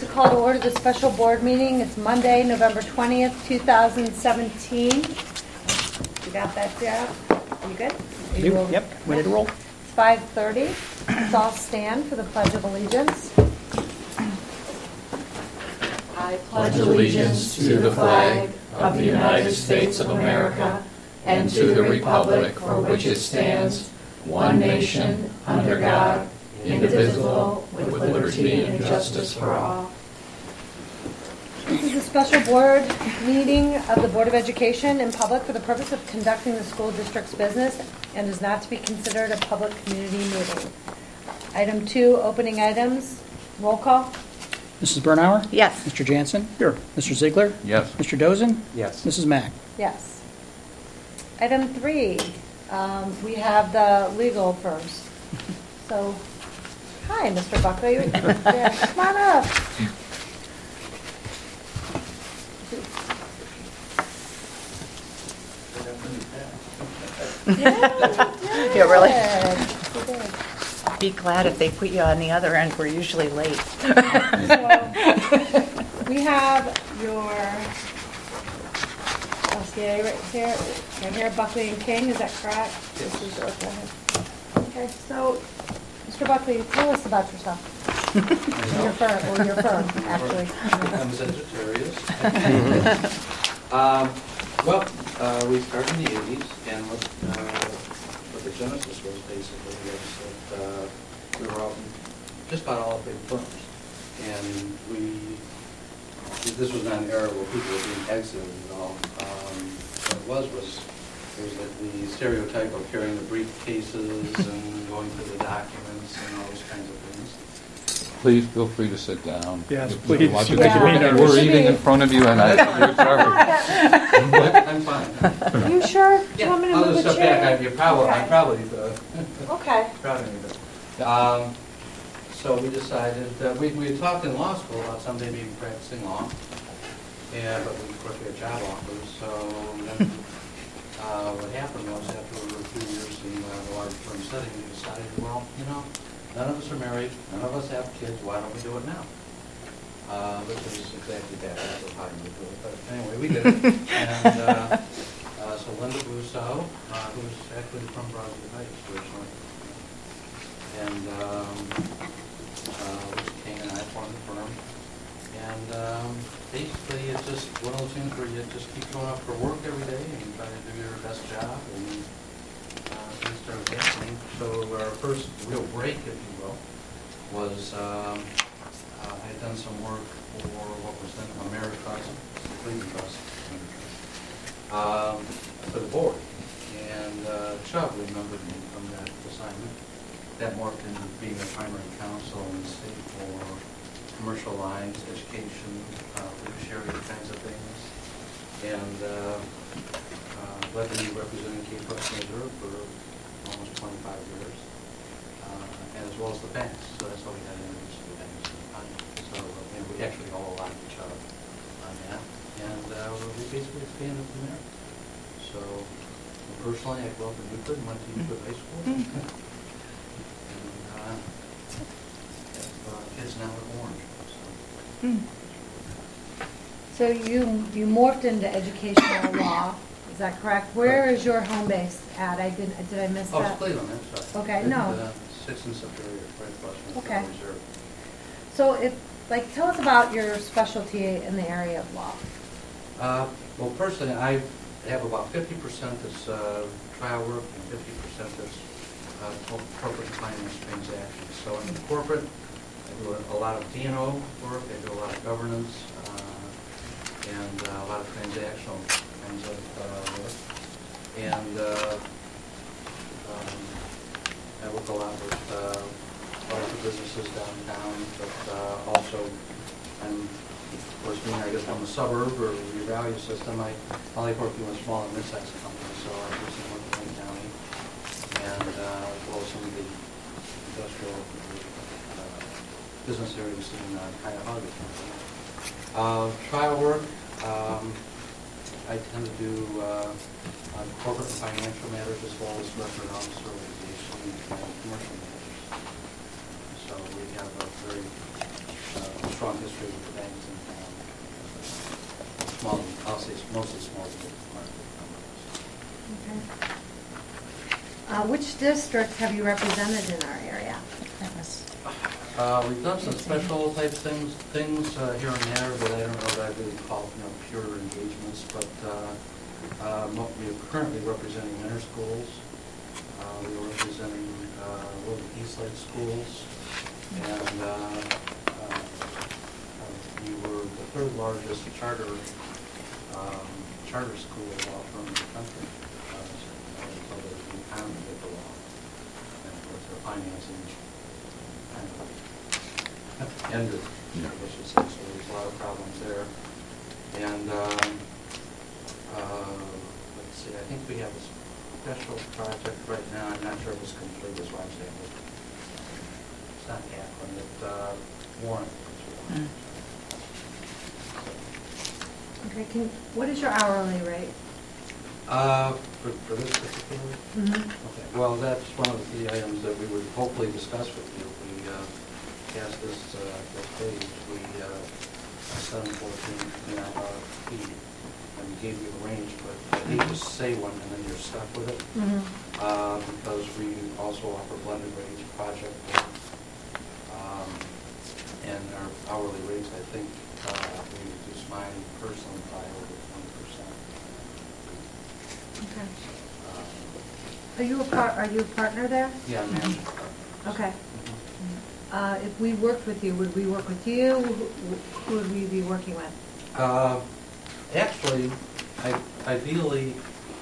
call to order the special board meeting. It's Monday, November 20th, 2017. You got that, Jeff? You good? Yep, ready to roll. It's 5:30. Let's all stand for the Pledge of Allegiance. I pledge allegiance to the flag of the United States of America and to the republic for which it stands, one nation, under God, indivisible, with liberty and justice for all. This is a special board meeting of the Board of Education in public for the purpose of conducting the school district's business and is not to be considered a public community meeting. Item 2, opening items. Roll call. Mrs. Bernauer? Yes. Mr. Jansen? Here. Mr. Ziegler? Yes. Mr. Dozen? Yes. Mrs. Mack? Yes. Item 3, we have the legal firms. So, hi, Mr. Buckley. Yeah, come on up. Yeah, really? You did. Be glad if they put you on the other end. We're usually late. So, we have your LCA right here, Buckley and King, is that correct? This is okay. Okay, so, Mr. Buckley, tell us about yourself. Your firm, actually. I'm Sagittarius. We started in the 80s, and what the genesis was basically was that we were out in just about all big firms, and this was not an era where people were being exited at all. What it was the stereotype of carrying the briefcases and going through the documents and all those kinds of things. Please feel free to sit down. Yes, If please. you want to. Yeah. We're eating in front of you, and we're sorry. I'm fine. You sure? Do you Yeah, want me to I'll move just the step chair? back. I'm probably Okay. proud of you. So we decided, we had talked in law school about someday maybe practicing law, but of course we had job offers. So then what happened was after a few years in the large firm setting, we decided, well, none of us are married, none of us have kids, why don't we do it now? Which is exactly that, that's how you do it. But anyway, we did it. And so Linda Busso, who's actually from Broadview Heights originally, and King and I formed the firm. And basically it's just one of those things where you just keep going up for work every day and try to do your best job, and things started happening. So our first real break, if you will, was I had done some work for what was then Ameritrust, Cleveland Trust, for the board. And Chubb remembered me from that assignment. That morphed into being the primary counsel in the state for commercial lines, education, fiduciary kinds of things. And led me representing Cape West Missouri for almost 25 years, and as well as the banks. So that's how we got into the banks. So we actually all aligned each other on that, and we basically expanded from there. So personally, I grew up in Euclid and went to Euclid High School. And kids now at Orange. So you morphed into educational law, is that correct? Where is your home base at? Did I miss Oh, that? it's Cleveland, I'm sorry. Okay, no. 6th and Superior, right across from the Okay. Federal Reserve. So tell us about your specialty in the area of law. Well, personally, I have about 50% that's trial work and 50% that's corporate finance transactions. So in the corporate, I do a lot of D&O work, I do a lot of governance, and a lot of transactional kinds of work. And I work a lot with larger businesses downtown, but also I'm, of course, being I guess from a suburb or your value system, I like working with small and mid-sized companies, so I do some work in Lake County, and as well as some of the industrial business areas in Cuyahoga County. Trial work, I tend to do corporate and financial matters as well as record officer litigation and commercial matters. So we have a very strong history with the banks in town. Small, I'll say mostly small business companies. Okay. Which districts have you represented in our area? That was, We've done some special type things here and there, but I don't know that I really call pure engagements. But we are currently representing Mentor Schools. We are representing Little Eastlake Schools, and we were the third largest charter school law firm in the country. So the economy did the law, and of course the financing kind of ended. Let's just say, so there's a lot of problems there. And let's see, I think we have a special project right now. I'm not sure if it's complete, is what I'm saying. It's not Akron, it's Warren. Okay, what is your hourly rate? For this particular? Okay, well, that's one of the items that we would hopefully discuss with you. We passed this page. We set them 14 feet and gave you a range, but I hate to say one and then you're stuck with it because we also offer blended wage project work. And our hourly rates, I think, we reduced mine personally by over 20%. Okay. Are you a partner there? Yeah, management partner. Okay. If we worked with you, would we work with you? Who would we be working with? Actually, ideally,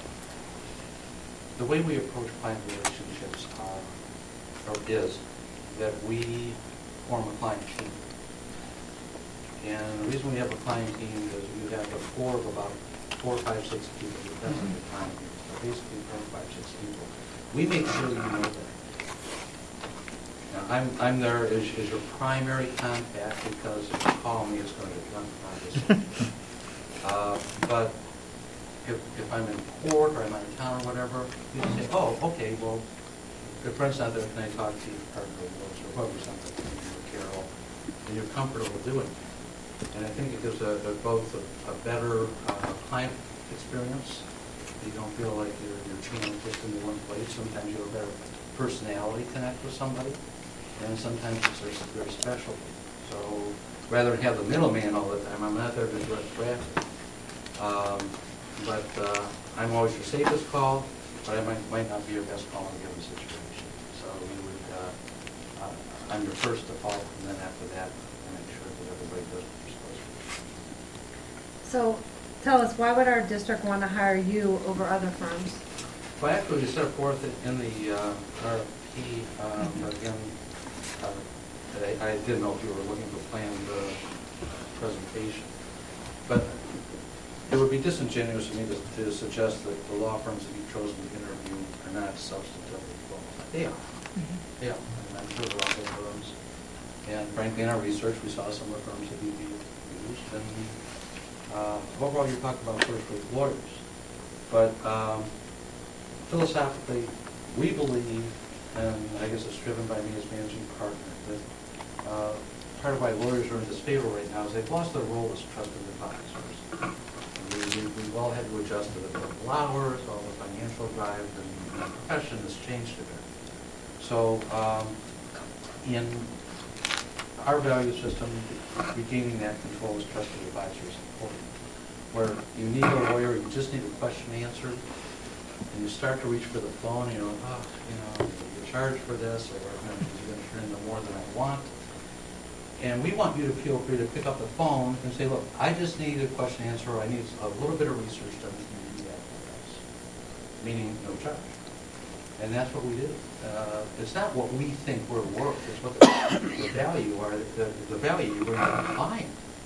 the way we approach client relationships is that we form a client team. And the reason we have a client team is we have a core of about 4, 5, 6 people. That's the client team. So basically 4, 5, 6 people. We make sure you know that. Now, I'm there as your primary contact because if you call me, it's going to get done, obviously. But if I'm in court or I'm out of town or whatever, you say, oh, okay, well, if Brent's not there, can I talk to you, or whoever, something, or Carol, and you're comfortable doing it. And I think it gives both a better client experience. You don't feel like you're chained just into one place. Sometimes you have a better personality connect with somebody, and sometimes it's their specialty. So rather than have the middleman all the time, I'm not there to direct traffic. But I'm always your safest call, but I might not be your best call in a given situation. So I'm your first to call, and then after that, I make sure that everybody does what they're supposed to. So tell us, why would our district want to hire you over other firms? Well, actually, we set forth in the RFP, but again, I didn't know if you were looking for planned presentation. But it would be disingenuous of me to suggest that the law firms that you've chosen to interview are not substantively qualified. They are. They are. And I'm sure they're all good firms. And frankly, in our research, we saw some of the firms that we've used. And overall, you're talking about first-rate lawyers. But philosophically, we believe, and I guess it's driven by me as managing partner, that part of why lawyers are in disfavor right now is they've lost their role as trusted advisors. We've all had to adjust to the billable hours, all the financial drive, and the profession has changed a bit. So in our value system, regaining that control as trusted advisor is important. Where you need a lawyer, you just need a question answered, and you start to reach for the phone, you're charged for this, or you're going to turn into more than I want. And we want you to feel free to pick up the phone and say, look, I just need a question answer, or I need a little bit of research done, and you do that for us. Meaning no charge. And that's what we do. It's not what we think we're worth, it's what the value are, the value you bring to the client.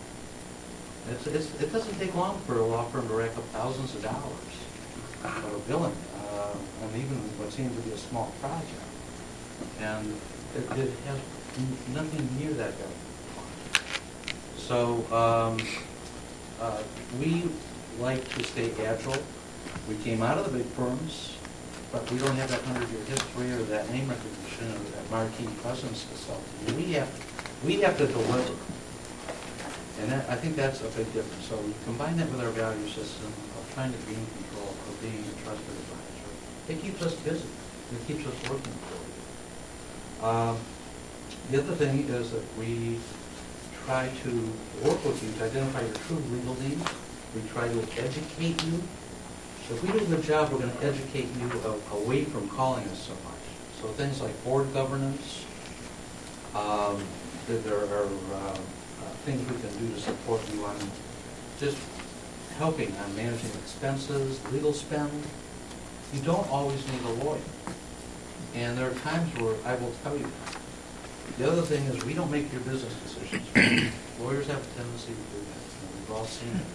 It doesn't take long for a law firm to rack up thousands of dollars of billing, and even what seems to be a small project. And it has nothing near that value. So we like to stay agile. We came out of the big firms, but we don't have that 100-year history or that name recognition or that marquee presence to sell to you. We have to deliver. And that, I think that's a big difference. So we combine that with our value system of trying to be in control, of being a trusted advisor. It keeps us busy. It keeps us working for you. The other thing is that we try to work with you to identify your true legal needs. We try to educate you. So if we do a good job, we're going to educate you away from calling us so much. So things like board governance, there are things we can do to support you on just helping on managing expenses, legal spend. You don't always need a lawyer. And there are times where I will tell you that. The other thing is we don't make your business decisions. Lawyers have a tendency to do that. And we've all seen it.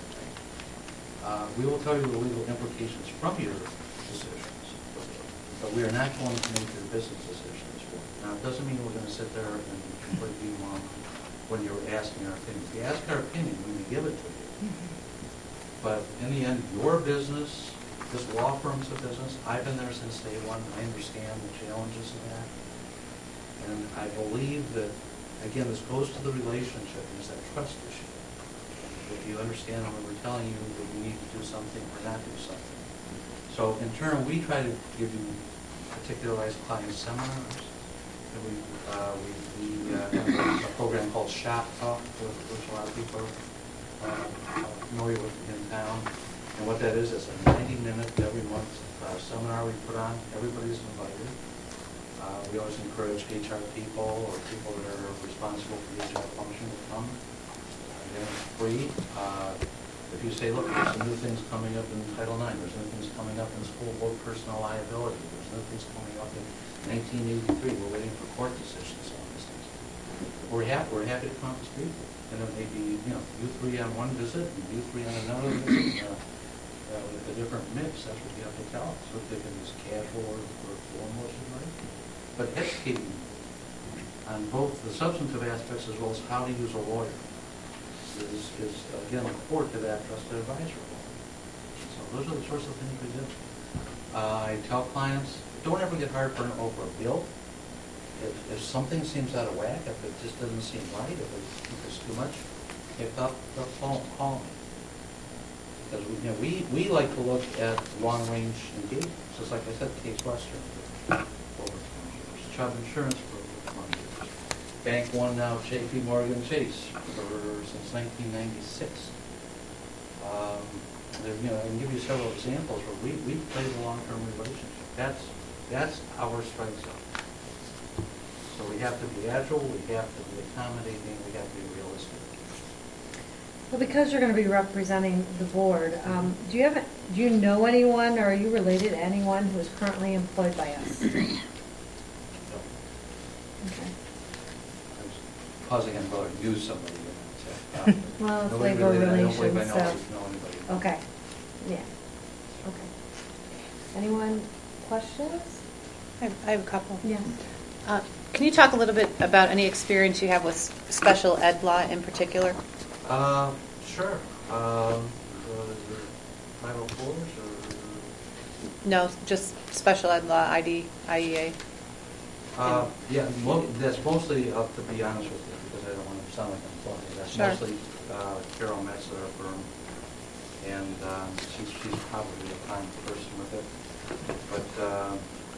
We will tell you the legal implications from your decisions, but we are not going to make your business decisions for you. Now, it doesn't mean we're going to sit there and completely wrong when you're asking our opinion. If you ask our opinion, we may give it to you. But in the end, your business, this law firm's a business. I've been there since day one. I understand the challenges of that. And I believe that, again, this goes to the relationship. There's that trust issue. If you understand when we're telling you that you need to do something or not do something. So in turn, we try to give you particularized client seminars. And we have a program called Shop Talk, which a lot of people are familiar with in town. And what that is a 90-minute every month seminar we put on. Everybody's invited. We always encourage HR people or people that are responsible for the HR function to come. It's free. If you say, look, there's some new things coming up in Title IX, there's new things coming up in school board personal liability, there's new things coming up in 1983, we're waiting for court decisions on these things. We're happy to come and speak. And it may be, you three on one visit and you three on another visit, with a different mix. That's what you have to tell us. So if they can use casual or formal, right? But educating on both the substantive aspects as well as how to use a lawyer is again, core to that trusted advisor role. So those are the sorts of things we do. I tell clients, don't ever get heartburn over a bill. If something seems out of whack, if it just doesn't seem right, if it's too much, pick up the phone, call me. Because we like to look at long-range engagements. Just like I said, Case Western for over 20 years, Chubb Insurance for over 20 years, Bank One now, J.P. Morgan Chase since 1996. I can give you several examples where we play the long-term relationship. That's our strength zone. So we have to be agile, we have to be accommodating, we have to be realistic. Well, because you're going to be representing the board, do you know anyone, or are you related to anyone who is currently employed by us? No. Okay. I was pausing and going to use somebody. Well, it's Nobody labor related. I don't believe relations, I know so. anybody. Okay, yeah, okay. Anyone, questions? I have a couple. Yeah. Can you talk a little bit about any experience you have with special ed law in particular? Sure. 504s or? No, just special ed law, IEA. Yeah, that's mostly, to be honest with you, because I don't want to sound like I'm talking. That's Sure. mostly Carol Metz at our firm, and she's probably a fine person with it. But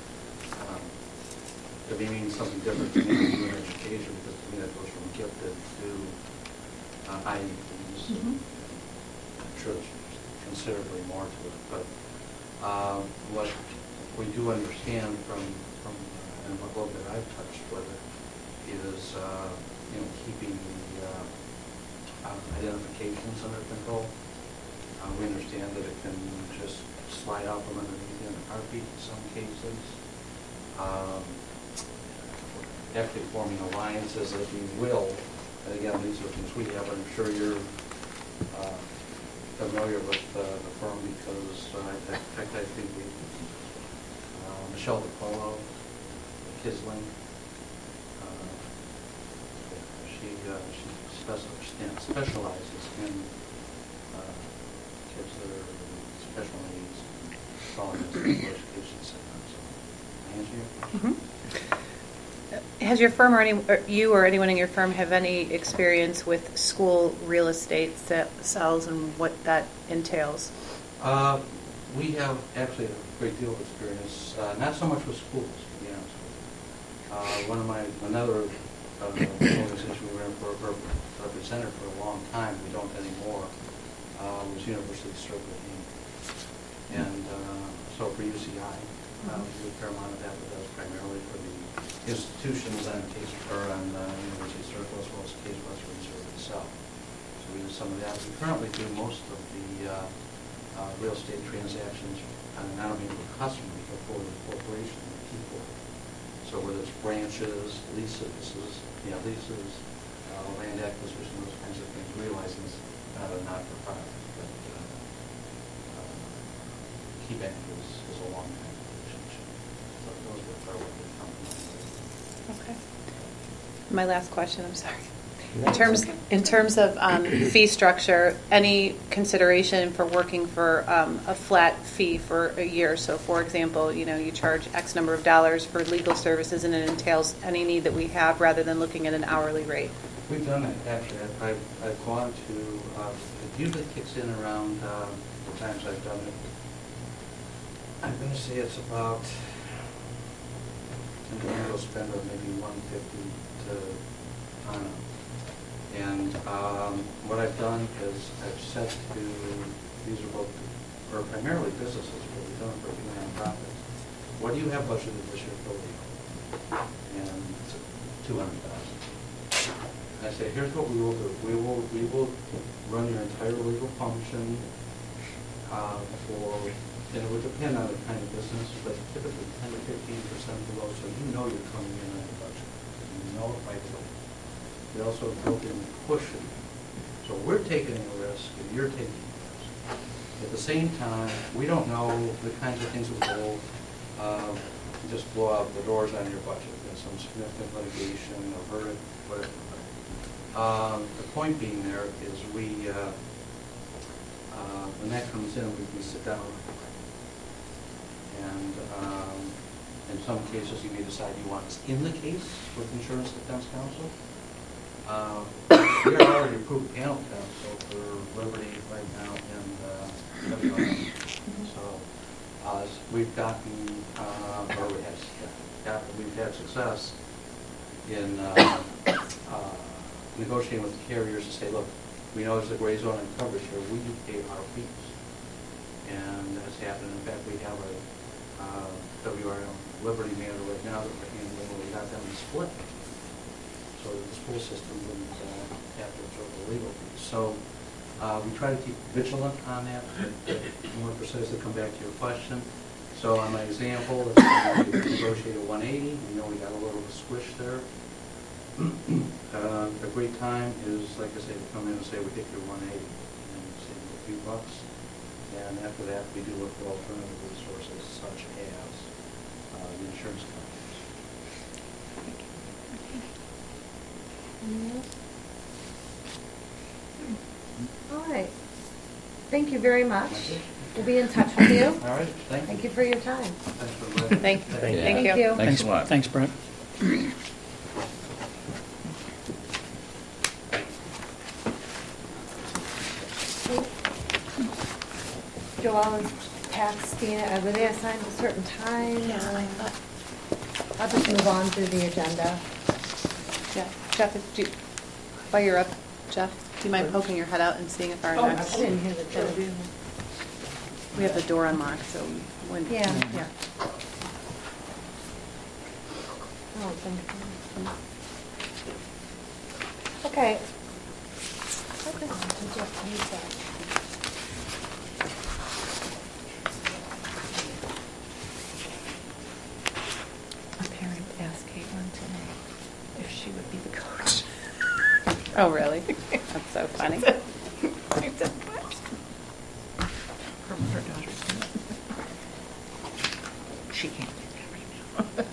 it may mean something different to me in education, because to me that goes from gifted to IEPs. I'm sure there's considerably more to it, but what we do understand from and what little bit I've touched with it is keeping the identifications under control. We understand that it can just slide out from underneath in a heartbeat in some cases. Actually forming alliances, if you will. And again, these are things we have. I'm sure you're familiar with the firm because, in fact, I think we, Michelle DiPolo, Kisling, she specializes in kids that are special needs and following this education center. So, I answer your question? Has your firm or you or anyone in your firm have any experience with school real estate sales and what that entails? We have actually a great deal of experience, not so much with schools, to be honest with you. Another organization we ran for a representative for a long time, we don't anymore, was University Circle Inc. And so for UCI, we do a fair amount of that, but that was primarily for the institutions on University Circle as well as Case Western Reserve itself. So we do some of that. We currently do most of the real estate transactions, not only for customers, but for the corporation and people. So whether it's branches, leases, land acquisition, those kinds of things, realizing it's not a not-for-profit, but KeyBank is a long-time relationship. So those were our companies. Okay. My last question, I'm sorry. In terms of fee structure, any consideration for working for a flat fee for a year? So, for example, you charge X number of dollars for legal services, and it entails any need that we have, rather than looking at an hourly rate. We've done it actually. I've gone to. It usually kicks in around the times I've done it. I'm going to say it's about. I'm going to go spend maybe $150 to on it. And what I've done is I've said to, these are both, or primarily businesses, but we've done it for nonprofits. What do you have budgeted this year for legal? And it's $200,000. I say, here's what we will do. We will run your entire legal function for, and it would depend on the kind of business, but typically 10 to 15% below, so you know you're coming in on the budget. You know it might be. We also built in cushion. So we're taking a risk and you're taking a risk. At the same time, we don't know the kinds of things that will just blow out the doors on your budget. There's some significant litigation or verdict, whatever. The point being there is when that comes in, we sit down. And in some cases, you may decide you want us in the case with Insurance Defense Counsel. We are already approved panel counsel for Liberty right now and WRM. So we've gotten, we've had success in negotiating with the carriers to say, look, we know there's a gray zone in coverage here. We do pay our fees, and that's happened. In fact, we have a WRM Liberty matter right now that we're handling where we got them split, so that the school system wouldn't have to absorb the legal fees. So we try to keep vigilant on that, but more precisely come back to your question. So on my example, if we negotiate a 180, we know we got a little of a squish there. A great time is, like I say, to come in and say, we take your 180 and save a few bucks. And after that, we do look for alternative resources such as the insurance companies. All right. Thank you very much. We'll be in touch with you. All right, Thank you for your time. Thanks for letting me. Thank you. Thanks a lot. Thanks, Brent. Joelle and Pat, Stina, were they assigned a certain time? I'll just move on through the agenda. Yeah, Jeff, while you're up, Jeff, do you mind poking your head out and seeing if our next? I didn't hear the agenda. We have the door unlocked, so when. Yeah. Yeah. Oh, thank you. Okay. A parent asked Caitlin today if she would be the coach. Oh, really? That's so funny. I said, what? Her daughter's doing it. She can't do that right now.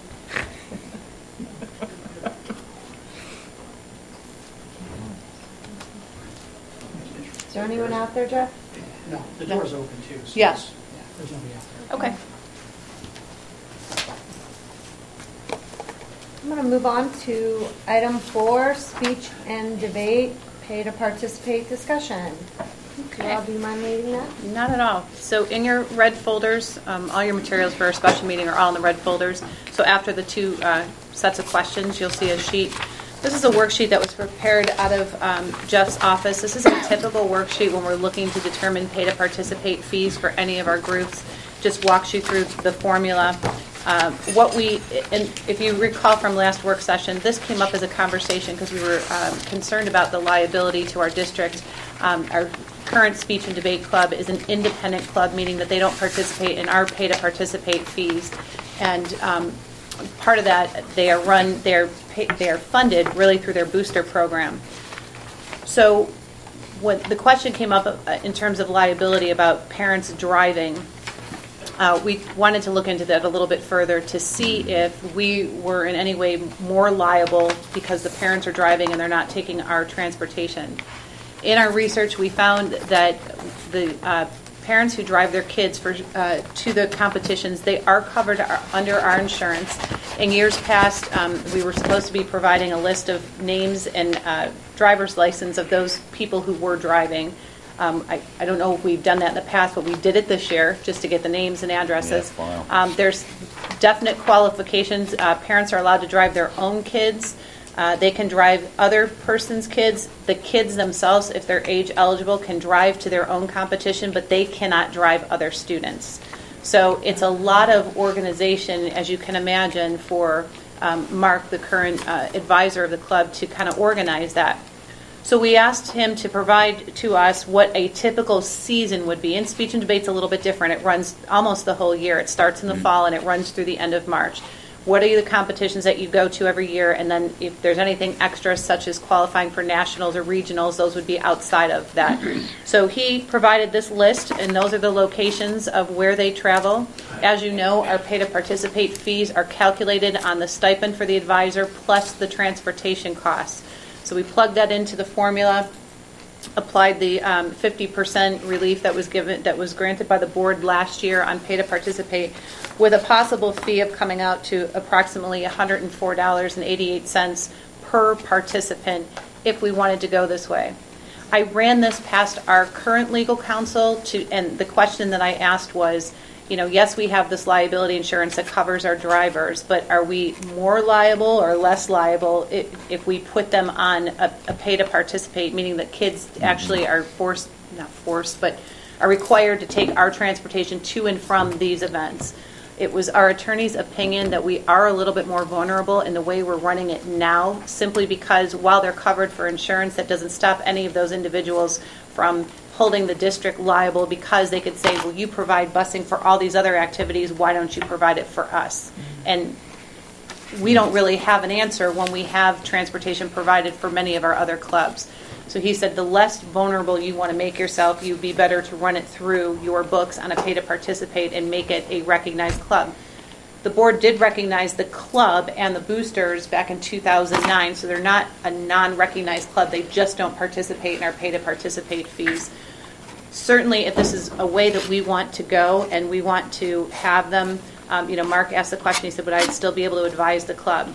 Is there anyone out there, Jeff? No, the door's open too. So Yeah. there's nobody out there. Okay. I'm going to move on to item 4, speech and debate, pay to participate discussion. Okay. Rob, do you mind reading that? Not at all. So in your red folders, all your materials for our special meeting are all in the red folders. So after the 2 sets of questions, you'll see a sheet. This is a worksheet that was prepared out of Jeff's office. This is a typical worksheet when we're looking to determine pay to participate fees for any of our groups. Just walks you through the formula. And if you recall from last work session, this came up as a conversation because we were concerned about the liability to our district. Our current speech and debate club is an independent club, meaning that they don't participate in our pay to participate fees. And part of that, they are funded really through their booster program. So when the question came up in terms of liability about parents driving, we wanted to look into that a little bit further to see if we were in any way more liable because the parents are driving and they're not taking our transportation. In our research, we found that the parents who drive their kids to the competitions, they are covered under our insurance. In years past, we were supposed to be providing a list of names and driver's license of those people who were driving. I don't know if we've done that in the past, but we did it this year just to get the names and addresses. Yeah, wow. There's definite qualifications. Parents are allowed to drive their own kids. They can drive other person's kids. The kids themselves, if they're age eligible, can drive to their own competition, but they cannot drive other students. So it's a lot of organization, as you can imagine, for Mark, the current advisor of the club, to kind of organize that. So we asked him to provide to us what a typical season would be. And speech and debate's a little bit different. It runs almost the whole year. It starts in the fall and it runs through the end of March. What are the competitions that you go to every year? And then if there's anything extra, such as qualifying for nationals or regionals, those would be outside of that. So he provided this list, and those are the locations of where they travel. As you know, our pay to participate fees are calculated on the stipend for the advisor plus the transportation costs. So we plugged that into the formula, applied the 50% relief that was granted by the board last year on pay to participate, with a possible fee of coming out to approximately $104.88 per participant if we wanted to go this way. I ran this past our current legal counsel, and the question that I asked was, yes, we have this liability insurance that covers our drivers, but are we more liable or less liable if we put them on a pay to participate, meaning that kids actually are are required to take our transportation to and from these events? It was our attorney's opinion that we are a little bit more vulnerable in the way we're running it now, simply because while they're covered for insurance, that doesn't stop any of those individuals from holding the district liable, because they could say, well, you provide busing for all these other activities, why don't you provide it for us? And we don't really have an answer when we have transportation provided for many of our other clubs. So he said the less vulnerable you want to make yourself, you'd be better to run it through your books on a pay to participate and make it a recognized club. The board did recognize the club and the boosters back in 2009, so they're not a non-recognized club. They just don't participate in our pay to participate fees. Certainly, if this is a way that we want to go and we want to have them, Mark asked the question, he said, but I'd still be able to advise the club.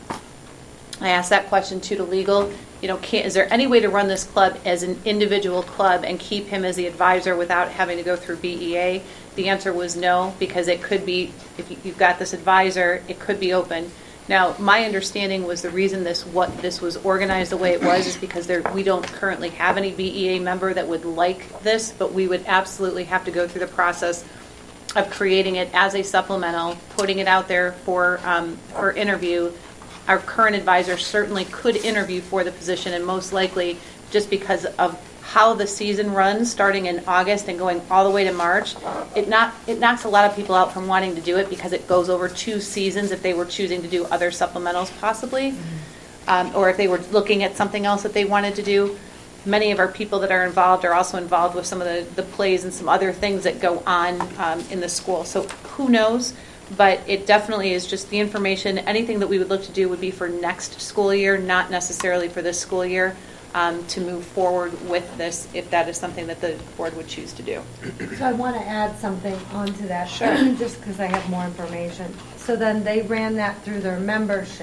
I asked that question too to legal. Is there any way to run this club as an individual club and keep him as the advisor without having to go through BEA? The answer was no, because it could be, if you've got this advisor, it could be open. Now, my understanding was the reason this was organized the way it was is because we don't currently have any BEA member that would like this, but we would absolutely have to go through the process of creating it as a supplemental, putting it out there for interview. Our current advisor certainly could interview for the position, and most likely, just because of how the season runs, starting in August and going all the way to March, it knocks a lot of people out from wanting to do it because it goes over 2 seasons if they were choosing to do other supplementals possibly, or if they were looking at something else that they wanted to do. Many of our people that are involved are also involved with some of the plays and some other things that go on in the school. So who knows? But it definitely is just the information. Anything that we would look to do would be for next school year, not necessarily for this school year, to move forward with this if that is something that the board would choose to do. So I want to add something onto that, Sure. just because I have more information. So then they ran that through their membership.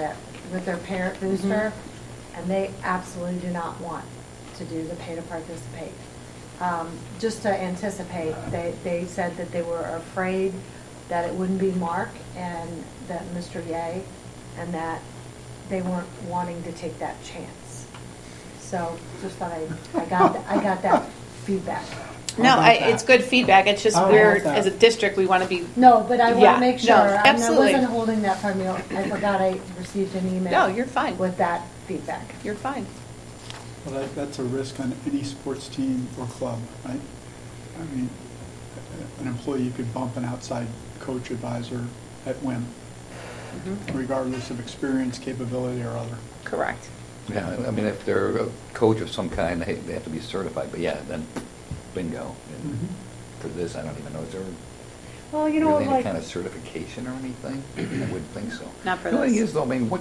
with their parent booster, and they absolutely do not want to do the pay to participate. Just to anticipate, they said that they were afraid that it wouldn't be Mark and that Mr. Ye, and that they weren't wanting to take that chance. So just thought I got that feedback. No, it's good feedback. It's just as a district, we want to be. No, but I want to make sure. No, I absolutely. wasn't holding that from you. I forgot I received an email. No, you're fine. With that feedback. You're fine. Well, that's a risk on any sports team or club, right? I mean, an employee could bump an outside coach advisor at whim, regardless of experience, capability, or other. Correct. Yeah, I mean, if they're a coach of some kind, they have to be certified, but yeah, then bingo. For this, I don't even know, is there Well, you know, really any like, kind of certification or anything? I wouldn't think so. Not for The thing this. is, though, I mean,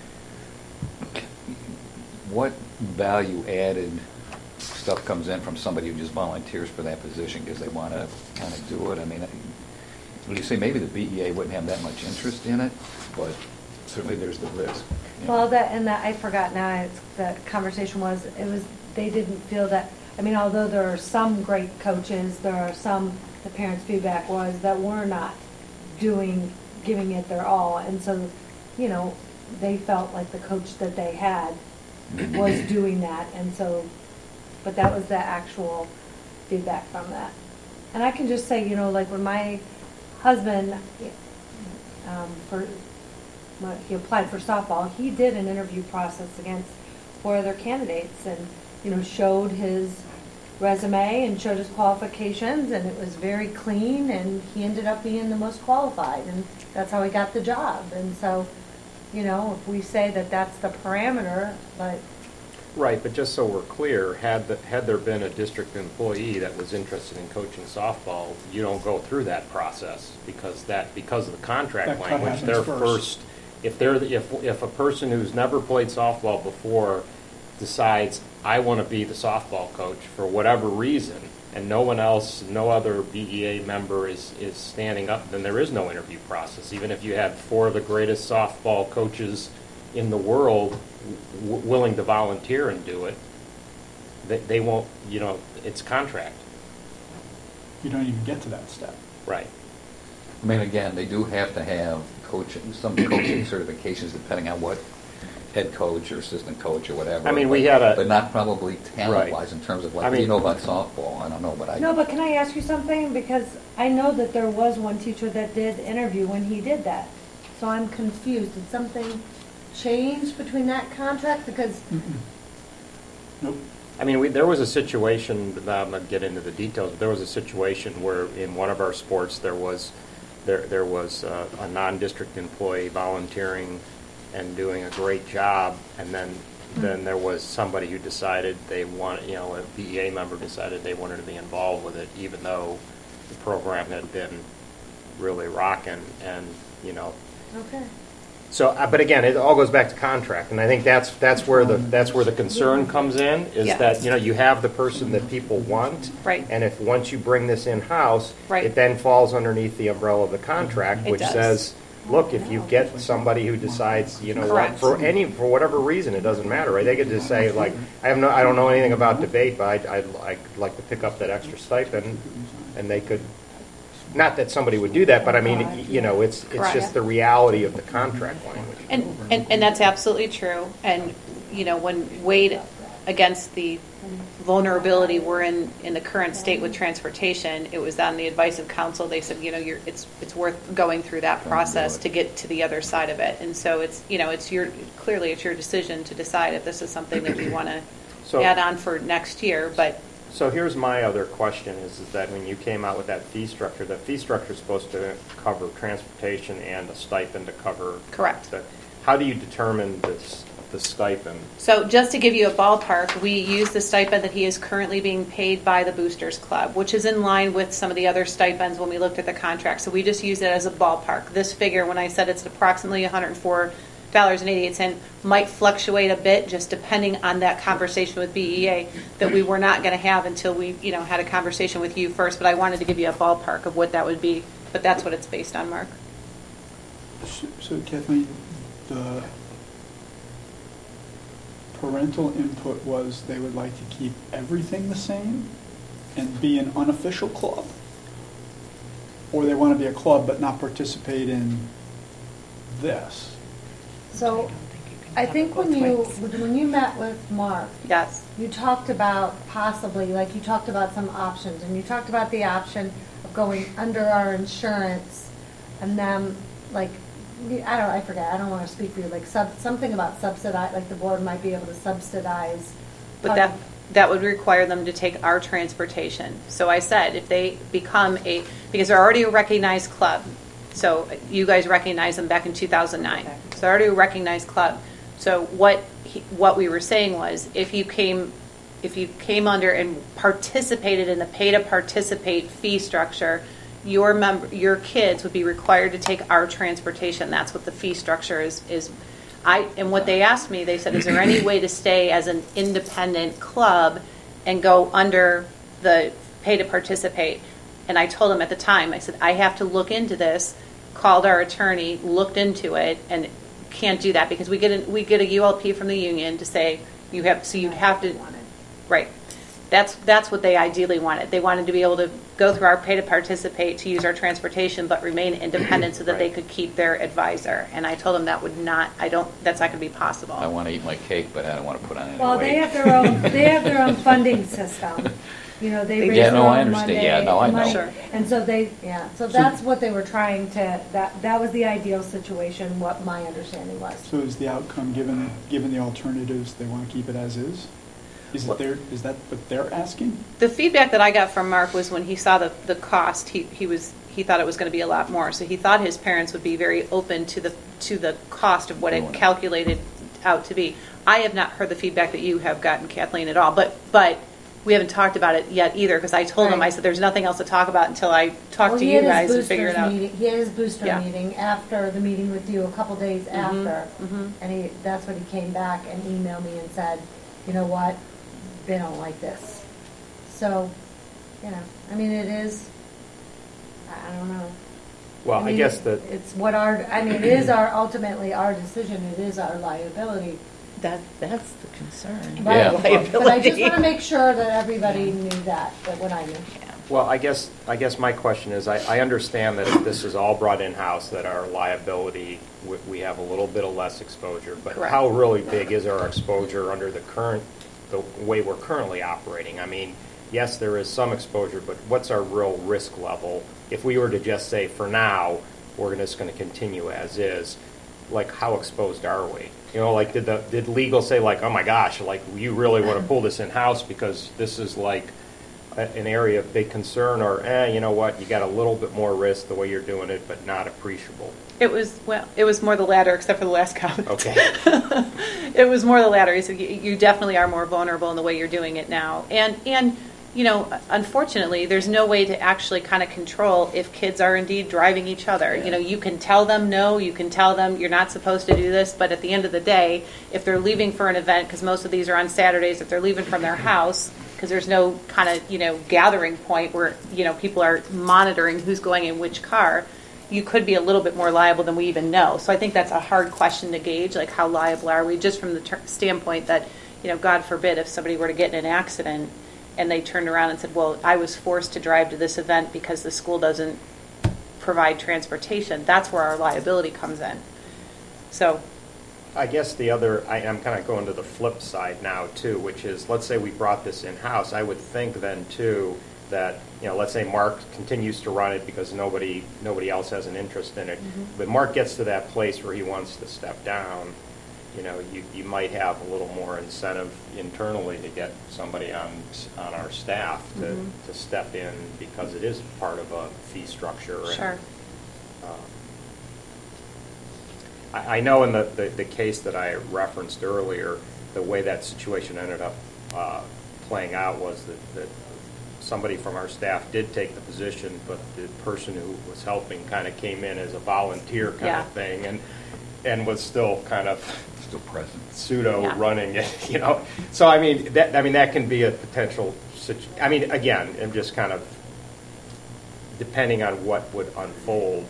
what value added stuff comes in from somebody who just volunteers for that position because they want to kind of do it? I mean, when you say maybe the BEA wouldn't have that much interest in it, but certainly there's the risk. you know. well, that I forgot now. The conversation was they didn't feel that. I mean, although there are some great coaches, there are some. The parents' feedback was that we're not giving it their all, and so, you know, they felt like the coach that they had was doing that, and so, but that was the actual feedback from that. And I can just say, you know, like when my husband, when he applied for softball, he did an interview process against 4 other candidates, and, you know, showed his resume and showed his qualifications, and it was very clean, and he ended up being the most qualified, and that's how he got the job. And so, you know, if we say that that's the parameter, but Right, but just so we're clear, had there been a district employee that was interested in coaching softball, you don't go through that process because of the contract That cut language. happens They're first. If a person who's never played softball before decides I want to be the softball coach for whatever reason, and no one else, no other BEA member is standing up, then there is no interview process. Even if you had 4 of the greatest softball coaches in the world willing to volunteer and do it, they won't, you know, it's contract. You don't even get to that step. Right. I mean, again, they do have to have some coaching certifications depending on what head coach or assistant coach or whatever. I mean, we had a... But not probably talent-wise in terms of like, I mean, you know about softball, I don't know, but no, but can I ask you something? Because I know that there was one teacher that did interview when he did that. So I'm confused. Did something change between that contract? Because Nope. I mean, there was a situation, I'm not going to get into the details, but there was a situation where in one of our sports there was a non-district employee volunteering and doing a great job, and then there was somebody who decided a BEA member decided they wanted to be involved with it, even though the program had been really rocking, and, you know. okay. So, but again, it all goes back to contract, and I think that's where the concern comes in, is Yeah. that, you know, you have the person that people want, Right. and if once you bring this in-house, Right. it then falls underneath the umbrella of the contract, It which does. says, look, if you get somebody who decides, you know, what, Correct. for whatever reason, it doesn't matter, right? They could just say, like, I don't know anything about debate, but I'd like to pick up that extra stipend, and they could. Not that somebody would do that, but I mean, you know, it's Correct. just the reality of the contract language. And that's absolutely true. And, you know, when weighed against the vulnerability we're in the current state with transportation, it was on the advice of council. They said, you know, it's worth going through that process to get to the other side of it. And so it's, you know, it's your decision to decide if this is something that you want to add on for next year. But So here's my other question is that when you came out with that fee structure is supposed to cover transportation and a stipend to cover. Correct. How do you determine the stipend? So just to give you a ballpark, we use the stipend that he is currently being paid by the Boosters Club, which is in line with some of the other stipends when we looked at the contract. So we just use it as a ballpark. This figure, when I said it's approximately $104.88, might fluctuate a bit just depending on that conversation with BEA that we were not going to have until we, you know, had a conversation with you first. But I wanted to give you a ballpark of what that would be. But that's what it's based on, Mark. So Kathleen, parental input was they would like to keep everything the same and be an unofficial club? Or they want to be a club but not participate in this? So I think when you met with Mark, Yes. you talked about possibly, like you talked about some options, and you talked about the option of going under our insurance and them, like, I forget, I don't want to speak for you, like something about subsidize, like the board might be able to subsidize. But that would require them to take our transportation. So I said, if they become because they're already a recognized club, so you guys recognized them back in 2009. Okay. So they're already a recognized club. So what we were saying was, if you came under and participated in the pay to participate fee structure, your kids would be required to take our transportation. That's what the fee structure is. And what they asked me, they said, is there any way to stay as an independent club and go under the pay to participate? And I told them at the time, I said, I have to look into this, called our attorney, looked into it, and can't do that because we get a ULP from the union to say you'd have to, right. That's what they ideally wanted. They wanted to be able to go through our pay to participate to use our transportation, but remain independent so that they could keep their advisor. And I told them that's not going to be possible. I want to eat my cake, but I don't want to put on any Well, weight. they have their own funding system. You know, they raise Yeah, no, their I own understand. money. Yeah, no, I know. money. Sure. And so so that's what they were trying to, that was the ideal situation, what my understanding was. So is the outcome, given the alternatives, they want to keep it as is? Is that what they're asking? The feedback that I got from Mark was when he saw the cost, he thought it was going to be a lot more. So he thought his parents would be very open to the cost of what it calculated out to be. I have not heard the feedback that you have gotten, Kathleen, at all. But we haven't talked about it yet either, because I told him, I said, there's nothing else to talk about until I talk to you guys and figure it out. He had his booster meeting after the meeting with you, a couple days after. And that's when he came back and emailed me and said, you know what, they don't like this. So, I mean, it is, I don't know. Well, I guess that It's it is ultimately our decision, it is our liability. That's the concern. Yeah. Right. But I just want to make sure that everybody knew that when I knew. Well, I guess my question is, I understand that if this is all brought in-house, that our liability, we have a little bit of less exposure. But Correct. How really big is our exposure under the way we're currently operating? I mean, yes, there is some exposure, but what's our real risk level? If we were to just say, for now, we're just going to continue as is, like, how exposed are we? Like, did legal say, like, oh my gosh, like, you really want to pull this in-house because this is like an area of big concern, or you know what, you got a little bit more risk the way you're doing it, but not appreciable? It was more the latter, except for the last comment. Okay. It was more the latter. He said, you definitely are more vulnerable in the way you're doing it now. And unfortunately, there's no way to actually kind of control if kids are indeed driving each other. Yeah. You can tell them no, you can tell them you're not supposed to do this, but at the end of the day, if they're leaving for an event, because most of these are on Saturdays, if they're leaving from their house, because there's no kind of, gathering point where, people are monitoring who's going in which car, you could be a little bit more liable than we even know. So I think that's a hard question to gauge, like how liable are we, just from the standpoint that, God forbid, if somebody were to get in an accident and they turned around and said, well, I was forced to drive to this event because the school doesn't provide transportation, that's where our liability comes in. So I guess I'm kind of going to the flip side now, too, which is, let's say we brought this in-house. I would think then, too, that, let's say Mark continues to run it because nobody else has an interest in it. Mm-hmm. But Mark gets to that place where he wants to step down, you might have a little more incentive internally to get somebody on our staff to step in, because it is part of a fee structure. Sure. I know in the case that I referenced earlier, the way that situation ended up playing out was that somebody from our staff did take the position, but the person who was helping kind of came in as a volunteer kind of thing, and was still kind of still present, pseudo running it, So I mean that can be a potential situation. I mean, again, I'm just kind of depending on what would unfold.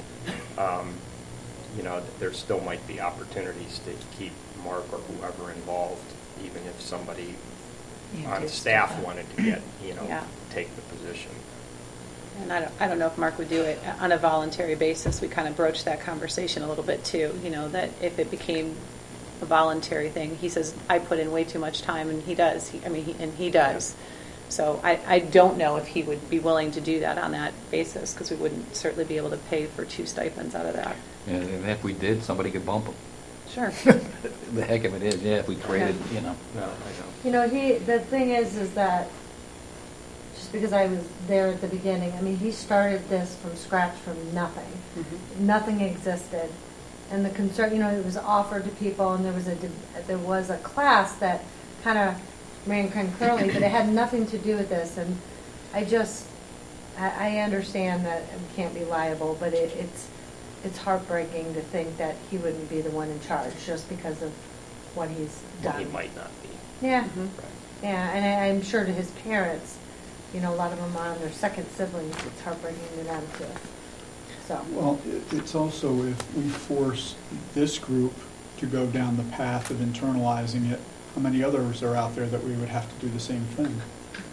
There still might be opportunities to keep Mark or whoever involved even if somebody Yeah, on just staff step up. wanted to get, Yeah. take the position. And I don't know if Mark would do it on a voluntary basis. We kind of broached that conversation a little bit too, that if it became a voluntary thing, he says, I put in way too much time, and he does. He does. So I don't know if he would be willing to do that on that basis, because we wouldn't certainly be able to pay for 2 stipends out of that. And if we did, somebody could bump them. Sure. The heck of it is, yeah, if we created, No, I don't. The thing is that, just because I was there at the beginning, he started this from scratch, from nothing. Mm-hmm. Nothing existed. And the concern, it was offered to people, and there was a class that kind of ran concurrently, but it had nothing to do with this. And I understand that we can't be liable, but it's heartbreaking to think that he wouldn't be the one in charge just because of what he's Well, done. he might not be. Yeah. Mhm. Yeah, and I'm sure to his parents, a lot of them are on their second siblings, it's heartbreaking to them too. So. Well, it's also, if we force this group to go down the path of internalizing it, how many others are out there that we would have to do the same thing?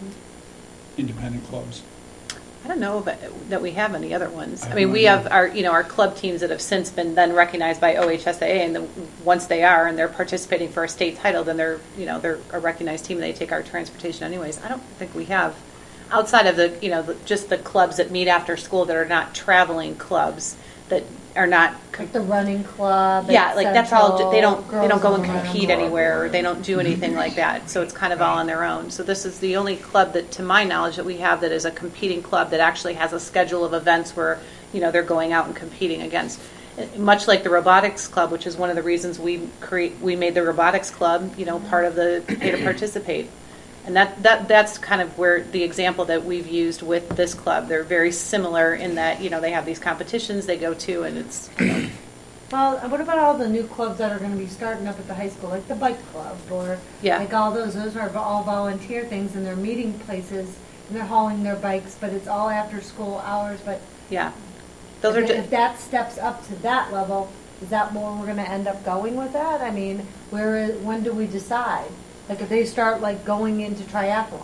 Independent clubs. I don't know that we have any other ones. I have We no have idea. our club teams that have since been then recognized by OHSAA, and then once they are and they're participating for a state title, then they're a recognized team and they take our transportation anyways. I don't think we have, outside of just the clubs that meet after school that are not traveling clubs, that are not. Like the running club. Yeah, at like that's all. Central, They don't Girls go on and the Run. compete anywhere, or they don't do anything like that. So it's kind of all on their own. So this is the only club that, to my knowledge, that we have that is a competing club that actually has a schedule of events where they're going out and competing against. Much like the robotics club, which is one of the reasons we made the robotics club, part of the pay to participate. And that's kind of where the example that we've used with this club. They're very similar in that, they have these competitions they go to, and it's, Well, what about all the new clubs that are going to be starting up at the high school, like the bike club, or Yeah. like all those are all volunteer things, and they're meeting places, and they're hauling their bikes, but it's all after school hours, but yeah. Those are if that steps up to that level, is that where we're going to end up going with that? When do we decide? Like if they start going into triathlons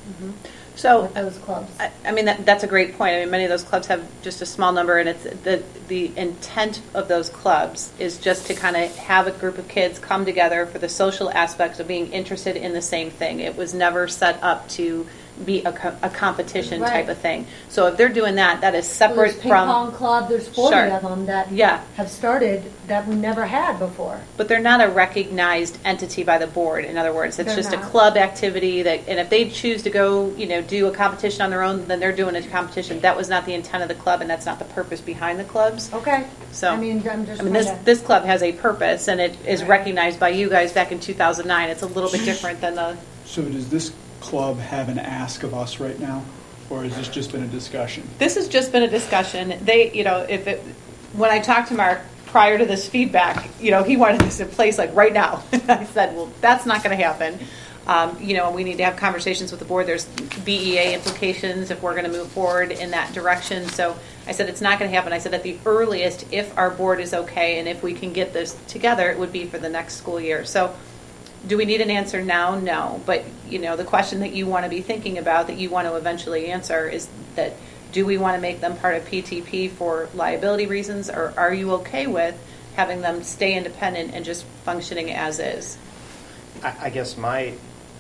so. with those clubs? That's a great point. Many of those clubs have just a small number, and it's the intent of those clubs is just to kind of have a group of kids come together for the social aspects of being interested in the same thing. It was never set up to be a competition Right. type of thing. So if they're doing that, that is Well, separate there's ping from. pong club, there's 40 Sure. of them that Yeah. have started that we never had before. But they're not a recognized entity by the board. In other words, it's They're just a not. club activity and if they choose to go, do a competition on their own, then they're doing a competition. That was not the intent of the club, and that's not the purpose behind the clubs. Okay. So, I'm just trying to. this club has a purpose, and it is recognized by you guys back in 2009. It's a little bit different than the. So does this club have an ask of us right now, or has this just been a discussion? This has just been a discussion. They, when I talked to Mark prior to this feedback, he wanted this in place right now. I said, well, that's not going to happen. We need to have conversations with the board. There's BEA implications if we're going to move forward in that direction. So I said, it's not going to happen. I said, at the earliest, if our board is okay and if we can get this together, it would be for the next school year. So do we need an answer now? No. But, the question that you want to be thinking about, that you want to eventually answer, is that do we want to make them part of PTP for liability reasons, or are you okay with having them stay independent and just functioning as is? I guess my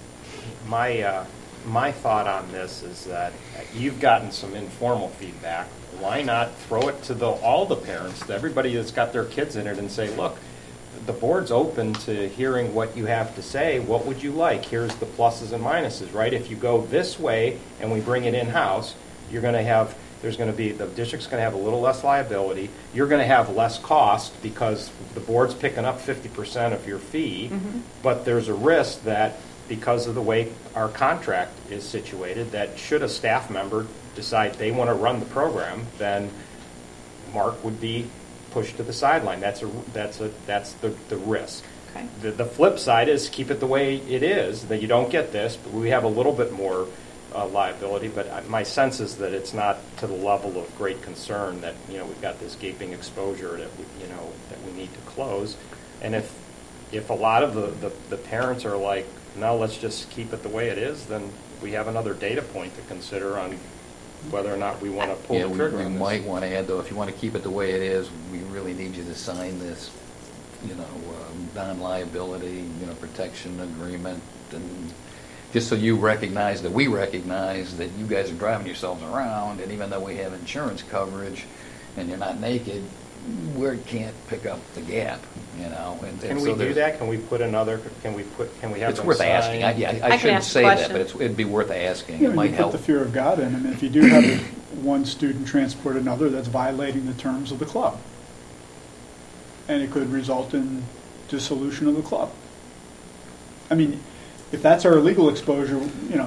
thought on this is that you've gotten some informal feedback. Why not throw it to all the parents, to everybody that's got their kids in it, and say, look, the board's open to hearing what you have to say. What would you like? Here's the pluses and minuses, right? If you go this way and we bring it in-house, the district's going to have a little less liability. You're going to have less cost because the board's picking up 50% of your fee, but there's a risk that because of the way our contract is situated, that should a staff member decide they want to run the program, then Mark would be pushed to the sideline. That's the risk. Okay. The flip side is keep it the way it is, that you don't get this, but we have a little bit more liability. But my sense is that it's not to the level of great concern that we've got this gaping exposure that we need to close. And if if a lot of the parents are like, no, let's just keep it the way it is, then we have another data point to consider on whether or not we want to pull the trigger we on this. might want to add, though, if you want to keep it the way it is, we really need you to sign this, non-liability, protection agreement, and just so you recognize that we recognize that you guys are driving yourselves around, and even though we have insurance coverage and you're not naked, we can't pick up the gap, And Can so we do that? Can we put another? Can we have? It's them worth sign? asking. I can shouldn't ask say the that, question. but it'd be worth asking. You It might put help. the fear of God in. I mean, if you do have one student transport another, that's violating the terms of the club. And it could result in dissolution of the club. I mean, if that's our legal exposure,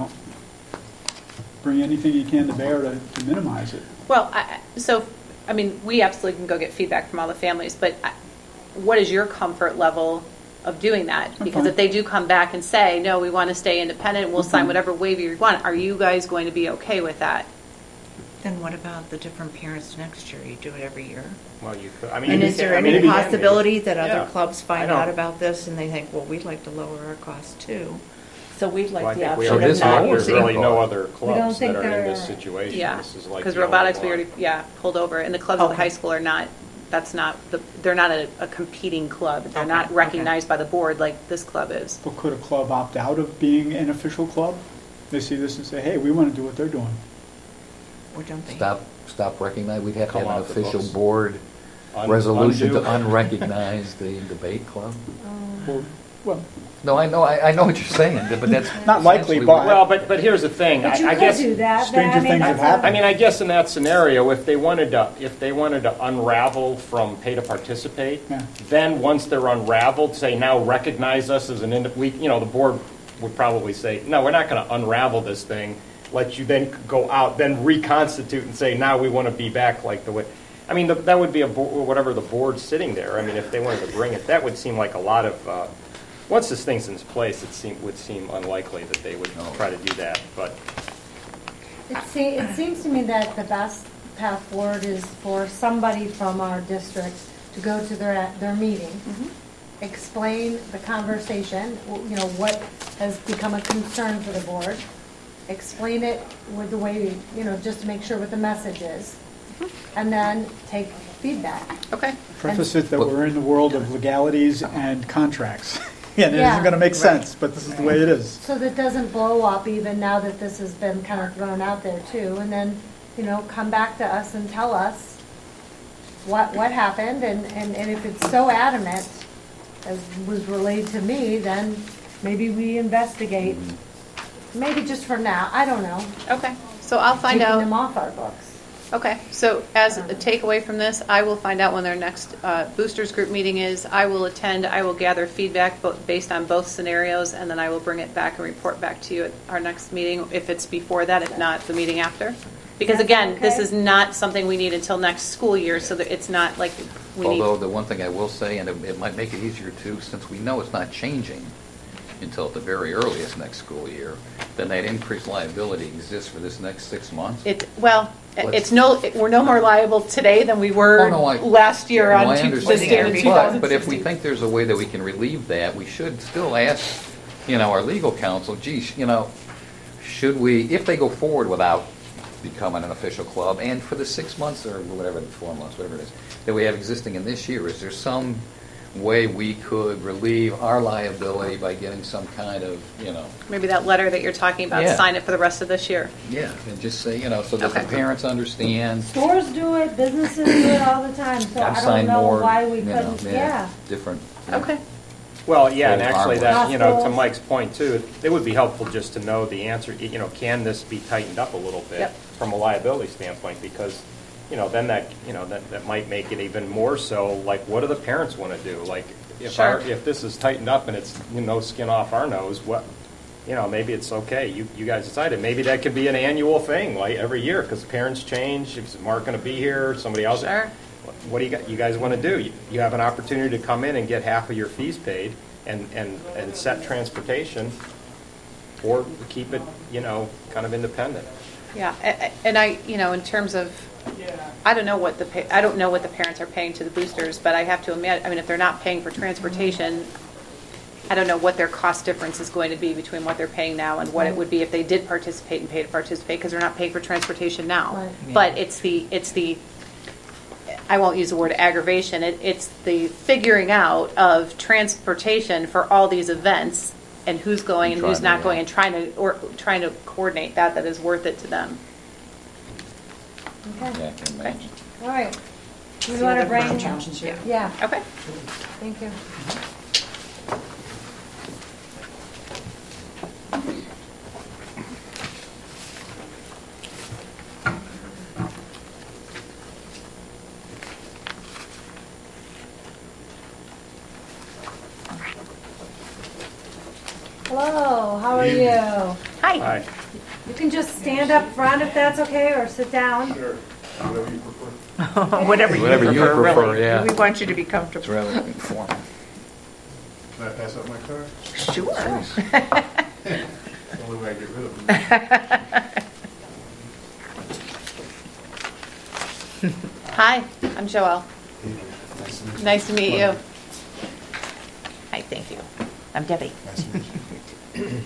bring anything you can to bear to minimize it. Well, we absolutely can go get feedback from all the families, but what is your comfort level of doing that? Because if they do come back and say, no, we want to stay independent, we'll sign whatever waiver you want, are you guys going to be okay with that? Then what about the different parents next year? You do it every year? Well, you could. And is there any possibility that other clubs find I don't- out about this and they think, well, we'd like to lower our costs too? So we'd Well, I like the think we option already of this know not lower there's using. really no other don't clubs think that are in there this are. situation. Yeah, This is like because the only robotics we one. already pulled over, and the clubs at the Okay. high school are not. That's not they're not a competing club. They're Okay, not okay. recognized by the board like this club is. But could a club opt out of being an official club? They see this and say, hey, we want to do what they're doing. Or don't they? Stop recognizing. We'd have to Come have an off the official books. board resolution Undo. to unrecognize the debate club. Well, No, I know what you're saying, but that's Not likely, essentially but- Well, but here's the thing. But you I could guess do that. stranger things have happened. I mean, I guess in that scenario, if they wanted to unravel from pay to participate, Yeah. then once they're unraveled, say now recognize us as the board would probably say, no, we're not going to unravel this thing. Let you then go out, then reconstitute and say, now we want to be back like the way. I mean, that would be whatever the board's sitting there. I mean, if they wanted to bring it, that would seem like a lot of. Once this thing's in place, would seem unlikely that they would try to do that. But It seems to me that the best path forward is for somebody from our district to go to their meeting, explain the conversation, what has become a concern for the board, explain it with the way, just to make sure what the message is, and then take feedback. Okay. preface it that we're in the world of legalities and contracts. And it Yeah. isn't going to make sense, but this is the way it is. So that doesn't blow up even now that this has been kind of thrown out there too, and then, come back to us and tell us what happened, and if it's so adamant, as was relayed to me, then maybe we investigate, maybe just for now, I don't know. Okay. So I'll find Taking them out. off our books. Okay. So as a takeaway from this, I will find out when their next boosters group meeting is. I will attend. I will gather feedback based on both scenarios, and then I will bring it back and report back to you at our next meeting, if it's before that, if not the meeting after. Because That's again, this okay. is not something we need until next school year, so that it's not like we need. Although the one thing I will say, and it might make it easier too, since we know it's not changing until at the very earliest next school year, then that increased liability exists for this next 6 months. We're no more liable today than we were last year No, on I the understand. standard in But if we 2016. think there's a way that we can relieve that, we should still ask, our legal counsel, geez, should we, if they go forward without becoming an official club, and for the 6 months or whatever, 4 months, whatever it is, that we have existing in this year, is there some way we could relieve our liability by getting some kind of, Maybe that letter that you're talking about, Yeah. sign it for the rest of this year. yeah, and just say, so that the Okay. parents understand. Stores do it, businesses do it all the time, so I've I don't signed know more, why we couldn't, yeah. different. Okay. Well, yeah, and actually that, Hospitals. to Mike's point too, it would be helpful just to know the answer, can this be tightened up a little bit Yep. from a liability standpoint? Because, then that might make it even more so, like, what do the parents want to do? Like, Sure. if this is tightened up and it's no skin off our nose, maybe it's okay. You guys decided. Maybe that could be an annual thing, like every year, because parents change. Is Mark going to be here? Somebody else? Sure. What do you guys want to do? You have an opportunity to come in and get half of your fees paid and set transportation, or keep it, kind of independent. Yeah, and in terms of, I don't know what the parents are paying to the boosters, but I have to imagine, if they're not paying for transportation, I don't know what their cost difference is going to be between what they're paying now and what it would be if they did participate and pay to participate, because they're not paying for transportation now. Right. But it's the I won't use the word aggravation. It's the figuring out of transportation for all these events and who's going and who's not going, and trying to coordinate that is worth it to them. Okay. Yeah, I can imagine. All right. Do we want to bring? Johnson's here. Yeah. Okay. Thank you. Hello, how are you? Hi. Hi. You can just stand up front if that's okay, or sit down. Sure, whatever you prefer. Whatever you Whatever you prefer, prefer, really. yeah. We want you to be It's comfortable. rather informal. Can I pass out my card? Sure. The only way I get rid of them. Hi, I'm Joelle. Nice to meet you. Nice to meet you. Hi, thank you. I'm Debbie. Nice to meet you.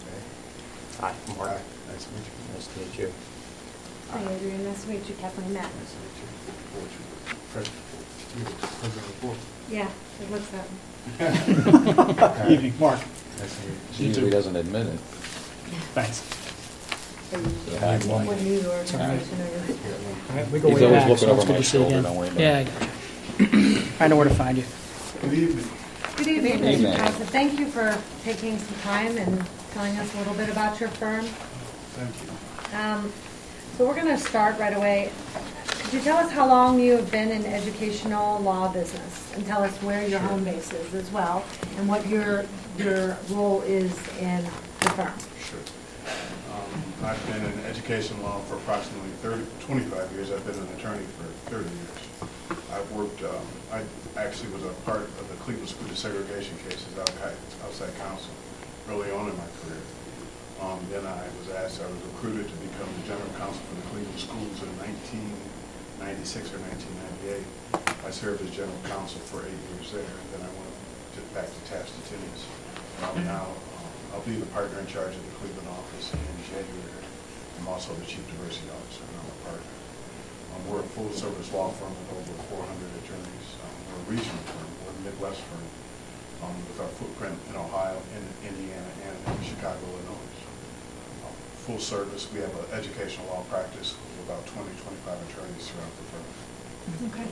Hi, Mark. Nice to meet you. Nice to meet you. Hi, Adrian. Nice to meet you, Kathleen. Matt. Nice to meet you. President Ford. Yeah, it looks that way. Evening, Mark. Nice to meet He usually doesn't admit it. Thanks. Yeah, What news organization are you? We go He's way always back, looking so it's over good my to see you shoulder, again. don't worry about Yeah, I it. got you. I know where to find you. Good evening. Good evening. evening. Thank you for taking some time and telling us a little bit about your firm. Thank you. So we're going to start right away. Could you tell us how long you have been in educational law business, and tell us where your home base is as well, and what your role is in the firm? Sure. I've been in education law for approximately 25 years. I've been an attorney for 30 years. I've worked, I actually was a part of the Cleveland School desegregation cases outside counsel early on in my career. Then I was recruited to become the general counsel for the Cleveland schools in 1996 or 1998. I served as general counsel for 8 years there, and then I went back to Taft Stittinius. I'll be the partner in charge of the Cleveland office in January. I'm also the chief diversity officer, and I'm a partner. We're a full-service law firm with over 400 attorneys. We're a regional firm. We're a Midwest firm with our footprint in Ohio, in Indiana, and in Chicago, Illinois. Full service. We have an educational law practice with about 20-25 attorneys throughout the firm. Okay.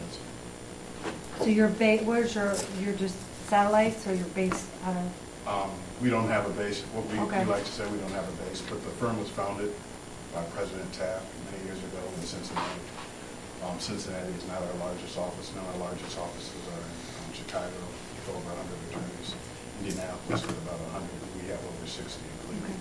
So where's your just satellites, or you're based out of? We don't have a base. What we Okay. like to say, we don't have a base, but the firm was founded by President Taft many years ago in Cincinnati. Cincinnati is not our largest office. Now our largest offices are in Chicago, with over 100 attorneys. Indianapolis with about 100. We have over 60 in Cleveland.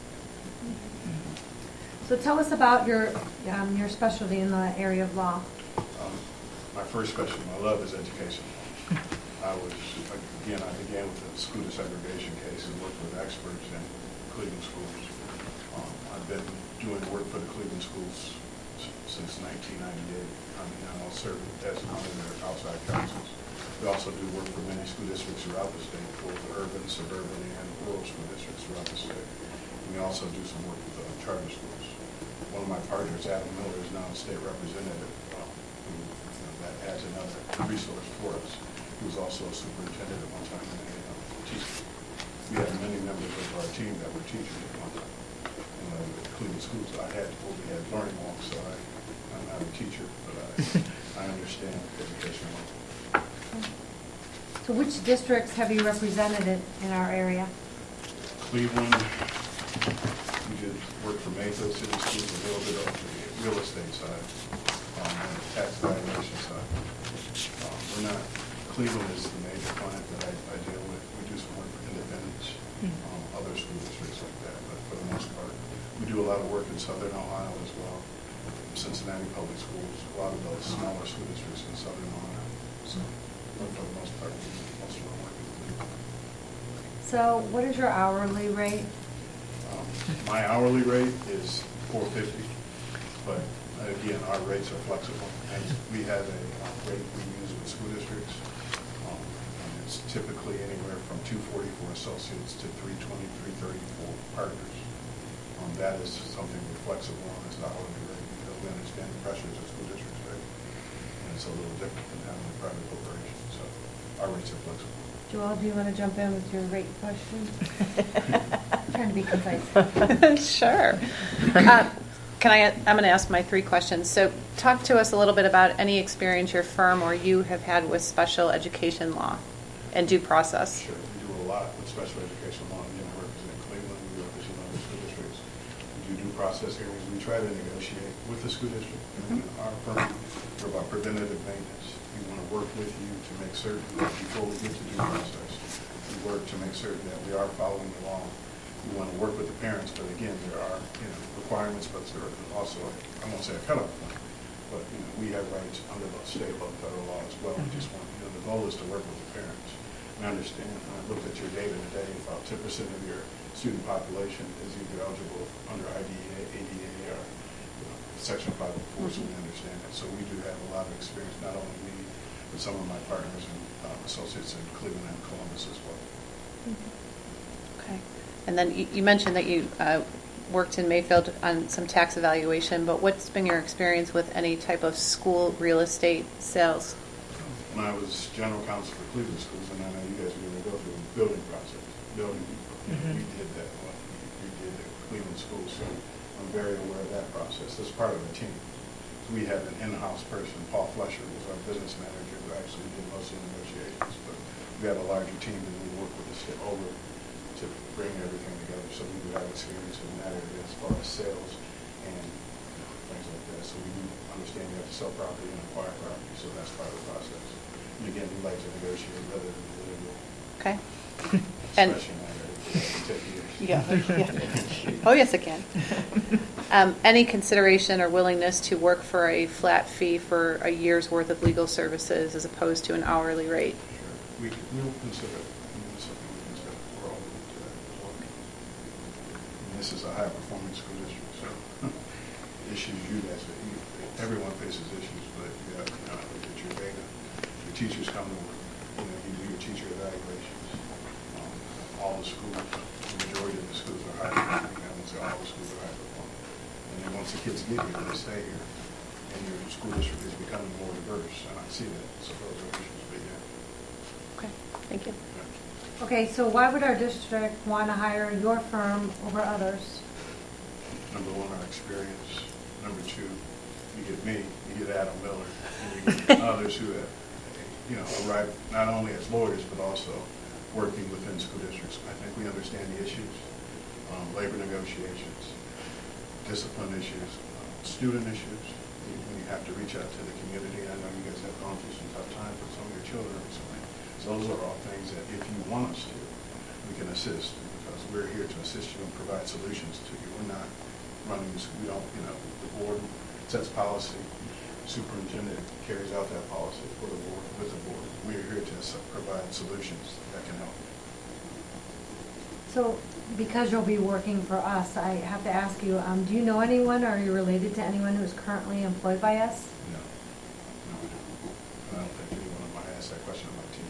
So tell us about your specialty in the area of law. My first specialty, my love is education. I began with the school desegregation case and worked with experts in Cleveland schools. I've been doing work for the Cleveland schools since 1998. I'll serve as one of their outside counsels. We also do work for many school districts throughout the state, both urban, suburban, and rural school districts throughout the state. We also do some work with charter schools. One of my partners, Adam Miller, is now a state representative. That adds another resource for us. He was also a superintendent at one time and a teacher. We had many members of our team that were teachers at one time. In the Cleveland schools, we had learning walks, so I'm not a teacher, but I understand education. So which districts have you represented in our area? Cleveland, we did work for Mayfield City Schools, a little bit on the real estate side, and the tax valuation side. Cleveland is the major client that I deal with. We do some work for Independence, other school districts like that, but for the most part, we do a lot of work in Southern Ohio as well. Cincinnati Public Schools, a lot of those smaller school districts in Southern Ohio. So, but for the most part, most of our work in Cleveland. So what is your hourly rate? My hourly rate is $4.50, but again, our rates are flexible. And we have a rate we use with school districts, and it's typically anywhere from 244 associates to 320, 334 partners. That is something we're flexible on as the hourly rate because we understand the pressures of school districts, right? And it's a little different than having a private corporation, so our rates are flexible. Joel, do you want to jump in with your rate question? I'm trying to be concise. Sure. I'm going to ask my 3 questions. So talk to us a little bit about any experience your firm or you have had with special education law and due process. Sure. We do a lot with special education law. Again, I represent Cleveland. We represent other school districts. We do due process hearings. We try to negotiate with the school district. Mm-hmm. Our firm, we're about preventative maintenance. We want to work with you to make certain that before we get to due process, we work to make certain that we are following the law. We want to work with the parents, but again, there are requirements, but there are also, I won't say a cutoff point, but we have rights under the state law, federal law as well. We just want, the goal is to work with the parents. And I understand, when I looked at your data today, about 10% of your student population is either eligible under IDEA, ADA, or Section 504, so we understand that. So we do have a lot of experience, not only me, but some of my partners and associates in Cleveland and Columbus as well. Okay. And then you mentioned that you worked in Mayfield on some tax evaluation, but what's been your experience with any type of school real estate sales? When I was general counsel for Cleveland schools, and I know you guys are going to go through a building process, we did that. We did the Cleveland schools, so I'm very aware of that process. That's part of the team. We have an in-house person, Paul Fletcher, who's our business manager, who actually did most of the negotiations, but we have a larger team that we work with the state over to bring everything together. So we do have experience in that area as far as sales and things like that. So we do understand you have to sell property and acquire property, so that's part of the process. And again, we like to negotiate rather than deliver. Okay. Especially in that area. It can take years. Yeah. Oh, yes, it can. Any consideration or willingness to work for a flat fee for a year's worth of legal services as opposed to an hourly rate? Sure. We'll consider it. We're all into that as well. And this is a high-performing school district, so issues everyone faces issues, but you got to look at your data. Your teachers come to work. You do your teacher evaluations. All the schools, the majority of the schools are high-performing. I won't say all the schools are high-performing. And then once the kids get here, they stay here. And your school district is becoming more diverse. And I see that. So those are issues, but yeah. Okay, thank you. Okay, so why would our district want to hire your firm over others? Number 1, our experience. Number 2, you get me, you get Adam Miller, and you get others who have, arrived not only as lawyers, but also working within school districts. I think we understand the issues, labor negotiations, discipline issues, student issues. When you have to reach out to the community, I know you guys have gone through some tough times with some of your children recently. So those are all things that if you want us to, we can assist because we're here to assist you and provide solutions to you. We're not running this, we don't, the board sets policy, the superintendent carries out that policy for the board, with the board. We're here to provide solutions that can help. So because you'll be working for us, I have to ask you, do you know anyone, or are you related to anyone who's currently employed by us? No, I don't. I don't think anyone might ask that question on my team.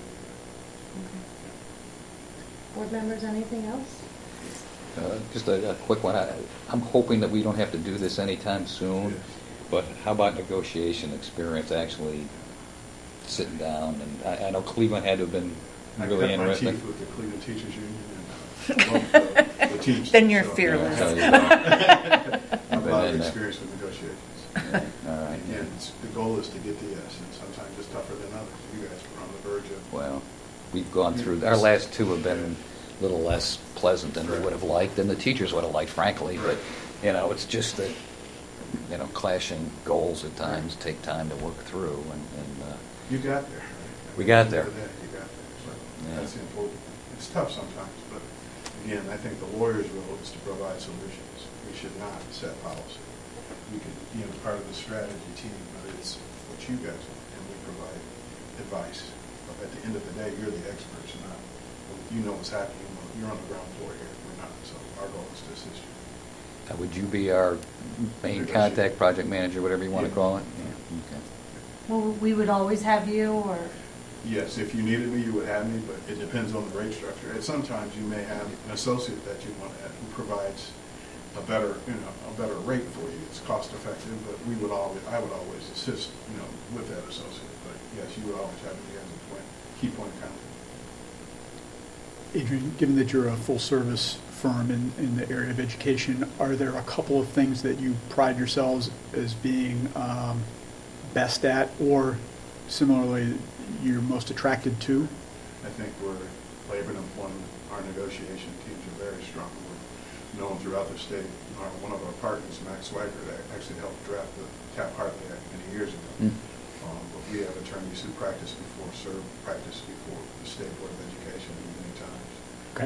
Okay. Board members, anything else? Just a quick one. I'm hoping that we don't have to do this anytime soon, Yes. but how about negotiation experience, actually sitting down? And I know Cleveland had to have been really I cut my interesting. teeth with the Cleveland Teachers Union and the teams. Then you're so, fearless. Yeah, I have a lot of Been in there. experience with negotiations. All right. Again, the goal is to get the yes, and sometimes it's tougher than others. You guys were on the verge of. Well, we've gone through, our last 2 have been a little less pleasant than we would have liked, and the teachers would have liked, frankly. But, it's just that, clashing goals at times take time to work through. And You got there. Right? We got there. You got there. So Yeah. that's important. It's tough sometimes, but again, I think the lawyer's role is to provide solutions. We should not set policy. We can be part of the strategy team, but it's what you guys want, and we provide advice. But at the end of the day, you're the experts, not you know what's happening. You're on the ground floor here. We're not. So our goal is to assist you. would you be our main contact, project manager, whatever you want to call it? Yeah. Okay. Well, we would always have you, or? Yes, if you needed me, you would have me, but it depends on the rate structure. And sometimes you may have an associate that you want to have who provides a better rate for you. It's cost effective, but I would always assist, with that associate. But yes, you would always have me as a key point of contact. Adrian, given that you're a full-service firm in the area of education, are there a couple of things that you pride yourselves as being best at, or similarly, you're most attracted to? I think we're labor and employment. Our negotiation teams are very strong. We're known throughout the state. One of our partners, Max Swigert, actually helped draft the Taft-Hartley Act many years ago. But we have attorneys who practice before the State Board of Education many times. Okay.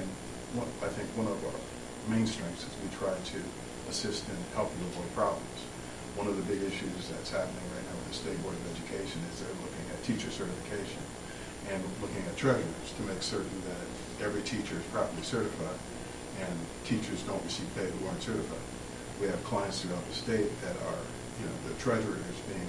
I think one of our main strengths is we try to assist and help you avoid problems. One of the big issues that's happening right now with the State Board of Education is they're looking at teacher certification and looking at treasurers to make certain that every teacher is properly certified and teachers don't receive pay who aren't certified. We have clients throughout the state that are, the treasurer is being,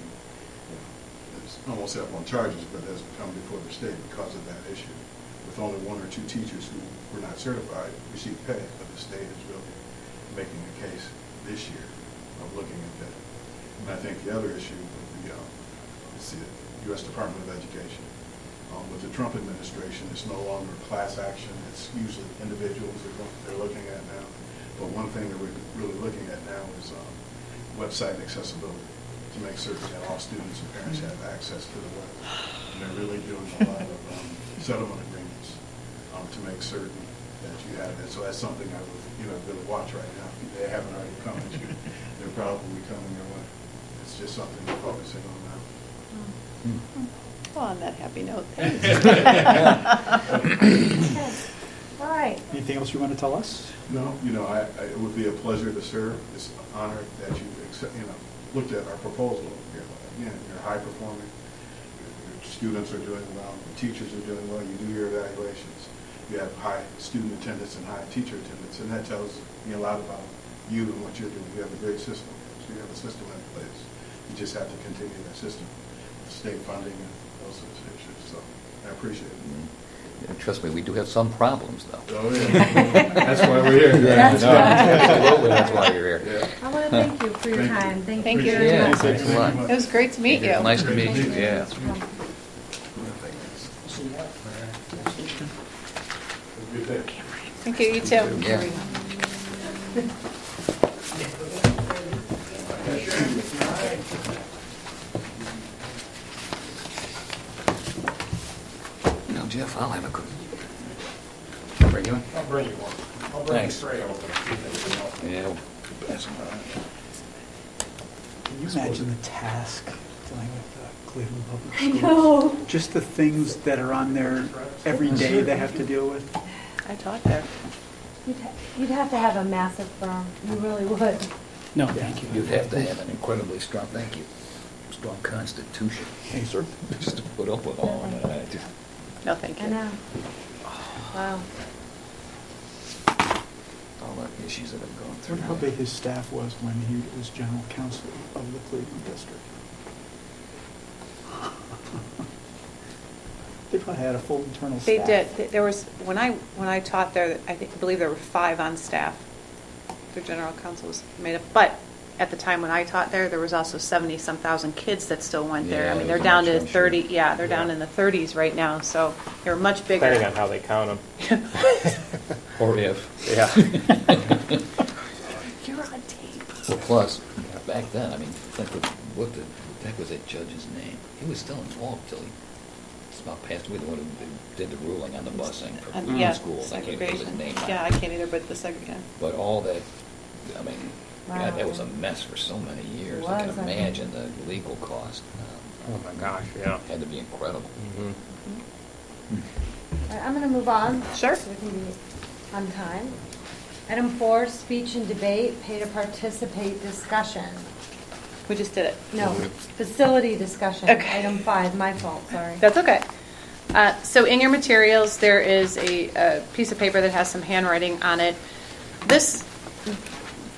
almost everyone charges, but doesn't come before the state because of that issue. With only one or two teachers who were not certified receive pay, but the state is really making a case this year of looking at that. And I think the other issue would be it's the U.S. Department of Education. With the Trump administration, it's no longer class action. It's usually individuals they're looking at now. But one thing that we're really looking at now is website accessibility to make certain that all students and parents have access to the web. And they're really doing a lot of settlement agreements to make certain that you have that. So that's something I would really watch right now. If they haven't already come at you, they're probably coming your way. It's just something we're focusing on now. Well, on that happy note, Okay. All right. Anything else you want to tell us? No, it would be a pleasure to serve. It's an honor that you looked at our proposal. You're high performing. Your students are doing well. Your teachers are doing well. You do your evaluations. You have high student attendance and high teacher attendance, and that tells me a lot about you and what you're doing. You have a great system. So you have a system in place. You just have to continue that system with state funding and those sorts of issues. So I appreciate it. Yeah, trust me, we do have some problems, though. Oh, yeah. That's why we're here. That's right. Absolutely, that's why you're here. Yeah. I want to thank you for your time. Thank you you. very Yeah, much. thanks a lot. it was great to meet you. Nice to meet you, yeah. Good day. Thank you, you too. Yeah. Now, Jeff, I'll have a good. Bring you in? I'll bring you one. I'll bring you Thanks. three over. Yeah. That's all right. Can you imagine the task dealing with Cleveland Public I Schools? know. Just the things that are on there every day they have to deal with. I taught there. You'd have to have a massive firm. You really would. No, thank you. You'd have to have an incredibly strong, strong constitution. Hey, sir. Just to put up with all of that. No, thank I you. know. Wow. All the issues that have gone I through. wonder how big his staff was when he was general counsel of the Cleveland district. They probably had a full internal They staff. did. There was, when I taught there, I believe there were 5 on staff. Their general counsel was made up. But at the time when I taught there was also 70-some thousand kids that still went there. Yeah, I mean, there they're was down much, to I'm 30, sure. yeah, they're down in the 30s right now. So they're much bigger. Depending on how they count them. Or if. Yeah. You're on tape. Well, plus, back then, I mean, think of what the heck was that judge's name? He was still involved till he about passed away, the one who did the ruling on the busing for Yeah, schools. I can't think of his name. Yeah, I can't either, but the segregation. But all that, I mean, Wow. God, that was a mess for so many years. It I was, can I imagine the legal cost. Oh my gosh, yeah. Had to be incredible. Mhm. All right, I'm going to move on. Sure. So we can be on time. Item 4, speech and debate, pay to participate discussion. We just did it. No, facility discussion. Okay. Item 5, my fault, sorry. That's okay. So in your materials, there is a piece of paper that has some handwriting on it. This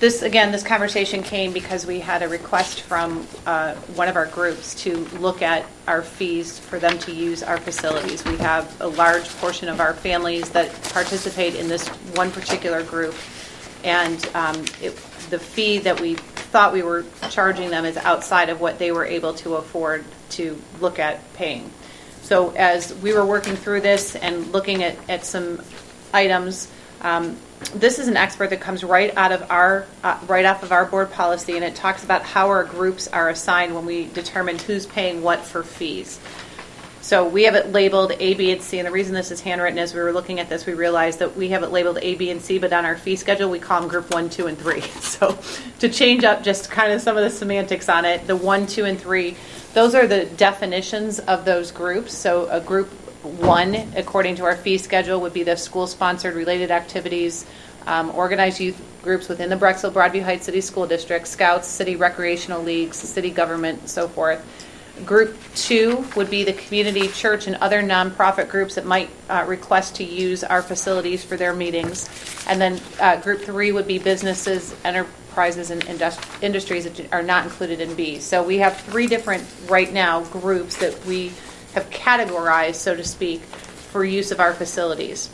this conversation came because we had a request from one of our groups to look at our fees for them to use our facilities. We have a large portion of our families that participate in this one particular group, and the fee that we thought we were charging them is outside of what they were able to afford to look at paying. So as we were working through this and looking at some items, this is an expert that comes right off of our board policy, and it talks about how our groups are assigned when we determine who's paying what for fees. So we have it labeled A, B, and C, and the reason this is handwritten as we were looking at this, we realized that we have it labeled A, B, and C, but on our fee schedule we call them group 1, 2, and 3. So to change up just kind of some of the semantics on it, the 1, 2, and 3, those are the definitions of those groups. So a group 1, according to our fee schedule, would be the school-sponsored related activities, organized youth groups within the Brecksville Broadview Heights City School District, scouts, city recreational leagues, city government, and so forth. Group 2 would be the community, church, and other nonprofit groups that might request to use our facilities for their meetings. And then Group 3 would be businesses, enterprises, and industries that are not included in B. So we have 3 different, right now, groups that we have categorized, so to speak, for use of our facilities.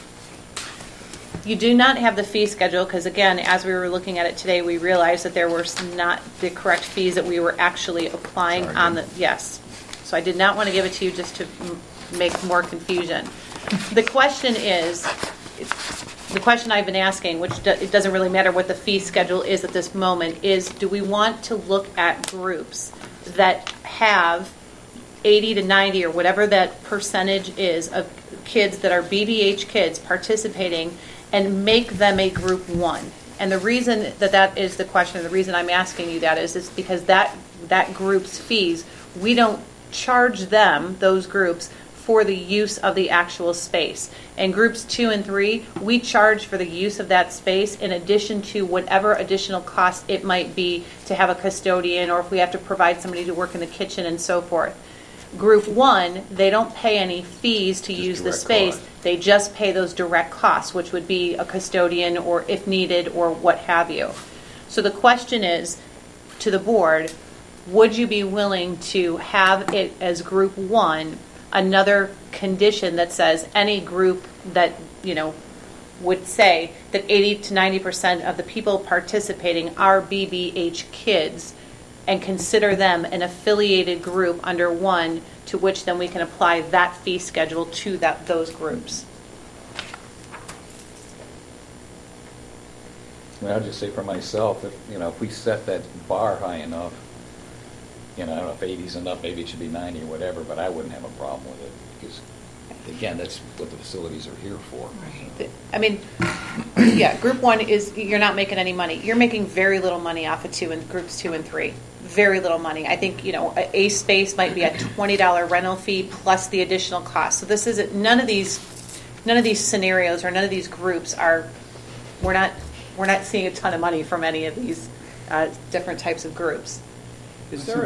You do not have the fee schedule because, again, as we were looking at it today, we realized that there were not the correct fees that we were actually applying on the, yes. So I did not want to give it to you just to make more confusion. The question is, the question I've been asking, which it doesn't really matter what the fee schedule is at this moment, is do we want to look at groups that have 80 to 90 or whatever that percentage is of kids that are BBH kids participating and make them a group 1? And the reason that is the question, the reason I'm asking you that is because that group's fees, we don't charge them, those groups, for the use of the actual space. And groups 2 and 3, we charge for the use of that space in addition to whatever additional cost it might be to have a custodian or if we have to provide somebody to work in the kitchen and so forth. Group 1, they don't pay any fees to use the space. Cost. They just pay those direct costs, which would be a custodian or if needed or what have you. So the question is to the board, would you be willing to have it as group 1, another condition that says any group that, would say that 80 to 90% of the people participating are BBH kids, and consider them an affiliated group under 1 to which then we can apply that fee schedule to those groups. I'll just say for myself, if we set that bar high enough, I don't know if 80's enough, maybe it should be 90 or whatever, but I wouldn't have a problem with it because, again, that's what the facilities are here for. Right. I mean, yeah, group 1 is, you're not making any money. You're making very little money off of groups 2 and 3. Very little money. I think, a space might be a $20 rental fee plus the additional cost. So this isn't, none of these scenarios or none of these groups are, we're not seeing a ton of money from any of these different types of groups. Is there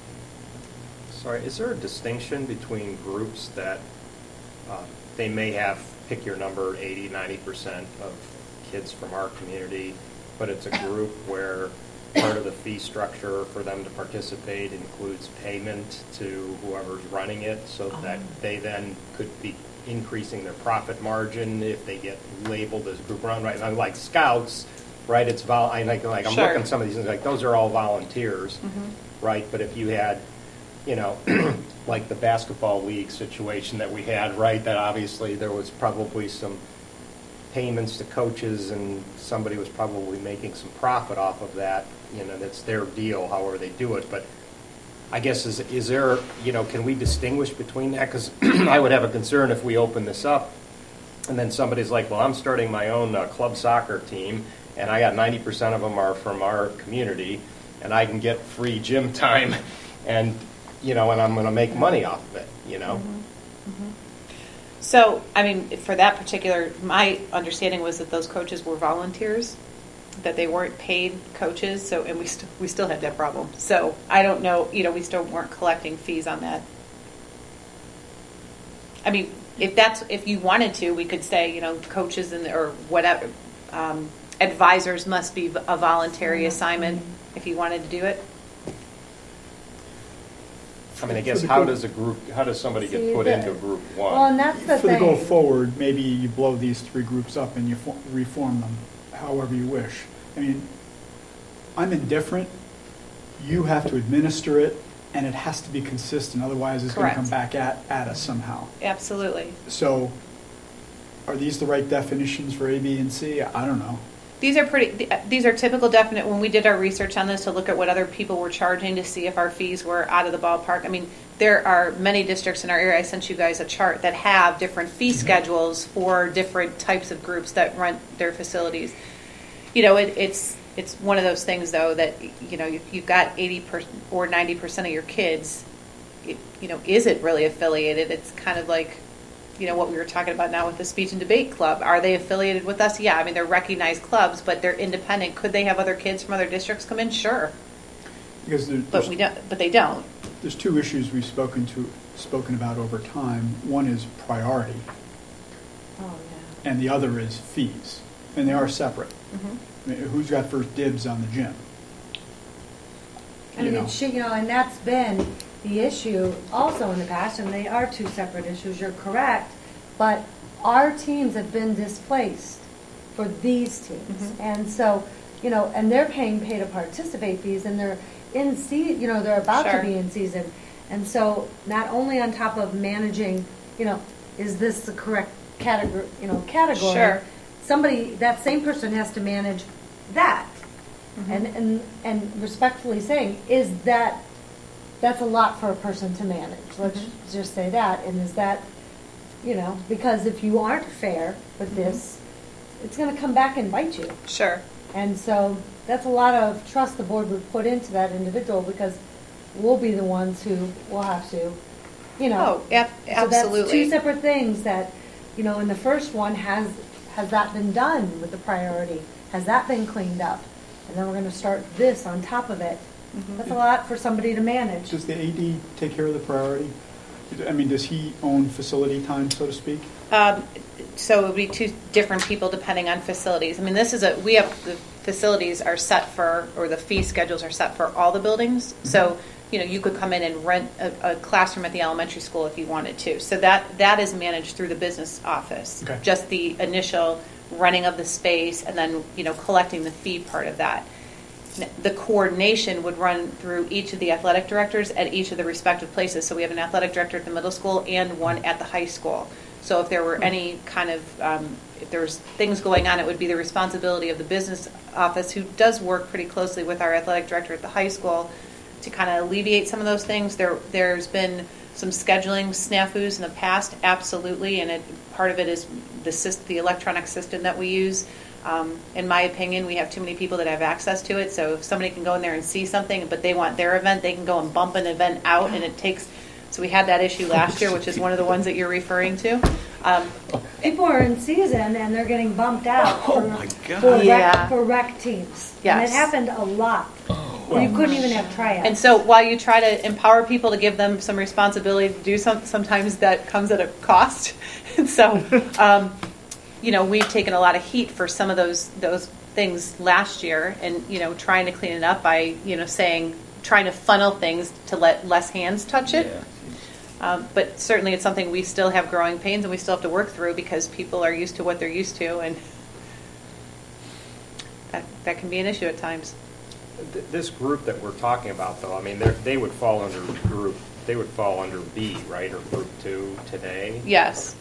a distinction between groups that they may have, pick your number, 80, 90% of kids from our community, but it's a group where part of the fee structure for them to participate includes payment to whoever's running it so that they then could be increasing their profit margin if they get labeled as group run, right? And like scouts, right? It's I'm Sure. looking at some of these things like those are all volunteers, right? But if you had, like the basketball league situation that we had, right? That obviously there was probably some payments to coaches and somebody was probably making some profit off of that. That's their deal, however they do it. But I guess is there, can we distinguish between that? Because I would have a concern if we open this up and then somebody's like, well, I'm starting my own club soccer team and I got 90% of them are from our community and I can get free gym time and, and I'm going to make money off of it, So, I mean, for that particular, my understanding was that those coaches were volunteers, that they weren't paid coaches. So, and we still had that problem. So, I don't know. We still weren't collecting fees on that. I mean, if you wanted to, we could say, coaches or whatever, advisors must be a voluntary assignment if you wanted to do it. I mean, I guess how does somebody get put into group one? Well, and that's the For thing. the go forward, maybe you blow these 3 groups up and you reform them however you wish. I mean, I'm indifferent. You have to administer it, and it has to be consistent. Otherwise, it's going to Correct. come back at us somehow. Absolutely. So, are these the right definitions for A, B, and C? I don't know. These are typical definite, when we did our research on this to look at what other people were charging to see if our fees were out of the ballpark. I mean, there are many districts in our area, I sent you guys a chart, that have different fee schedules for different types of groups that rent their facilities. You know, it's one of those things, though, that, you know, you've got 80% or 90% of your kids, you know, is it really affiliated? It's kind of like, you know, what we were talking about now with the speech and debate club. Are they affiliated with us? Yeah, I mean, they're recognized clubs, but they're independent. Could they have other kids from other districts come in? Sure. Because But they don't. there's 2 issues we've spoken about over time. One is priority, Oh, and the other is fees, and they are separate. Mhm. I mean, who's got first dibs on the gym? I mean, it should, you know, and that's been the issue also in the past, and they are 2 separate issues, you're correct, but our teams have been displaced for these teams. And so, you know, and they're paying pay-to-participate fees, and they're in season, you know, they're about Sure. to be in season. And so not only on top of managing, you know, is this the correct category, Sure. somebody, that same person has to manage that. And respectfully saying, that's a lot for a person to manage. Let's just say that. And is that, you know, because if you aren't fair with this, it's going to come back and bite you. Sure. And so that's a lot of trust the board would put into that individual, because we'll be the ones who will have to, you know. Oh, So that's absolutely. 2 separate things that, you know, in the first one, has that been done with the priority? Has that been cleaned up? And then we're going to start this on top of it. That's a lot for somebody to manage. Does the AD take care of the priority? I mean, does he own facility time, so to speak? So it would be 2 different people depending on facilities. I mean, we have, the facilities are set for, or the fee schedules are set for all the buildings. So, you know, you could come in and rent a classroom at the elementary school if you wanted to. So that is managed through the business office. Okay. Just the initial renting of the space, and then, you know, collecting the fee part of that. The coordination would run through each of the athletic directors at each of the respective places. So we have an athletic director at the middle school and one at the high school. So if there were any kind of, if there was things going on, it would be the responsibility of the business office, who does work pretty closely with our athletic director at the high school, to kind of alleviate some of those things. There's been some scheduling snafus in the past, absolutely, and part of it is the electronic system that we use. In my opinion, we have too many people that have access to it. So if somebody can go in there and see something, but they want their event, they can go and bump an event out, and it takes. So we had that issue last year, which is one of the ones that you're referring to. People are in season and they're getting bumped out for rec teams. And Yes. it happened a lot. You couldn't even have tryouts. And so while you try to empower people to give them some responsibility to do sometimes that comes at a cost. And so, you know, we've taken a lot of heat for some of those things last year, and, you know, trying to clean it up by, you know, trying to funnel things to let less hands touch it. But certainly it's something we still have growing pains and we still have to work through, because people are used to what they're used to, and that can be an issue at times. This group that we're talking about, though, I mean, they would fall under B, right, or group 2 today? Yes.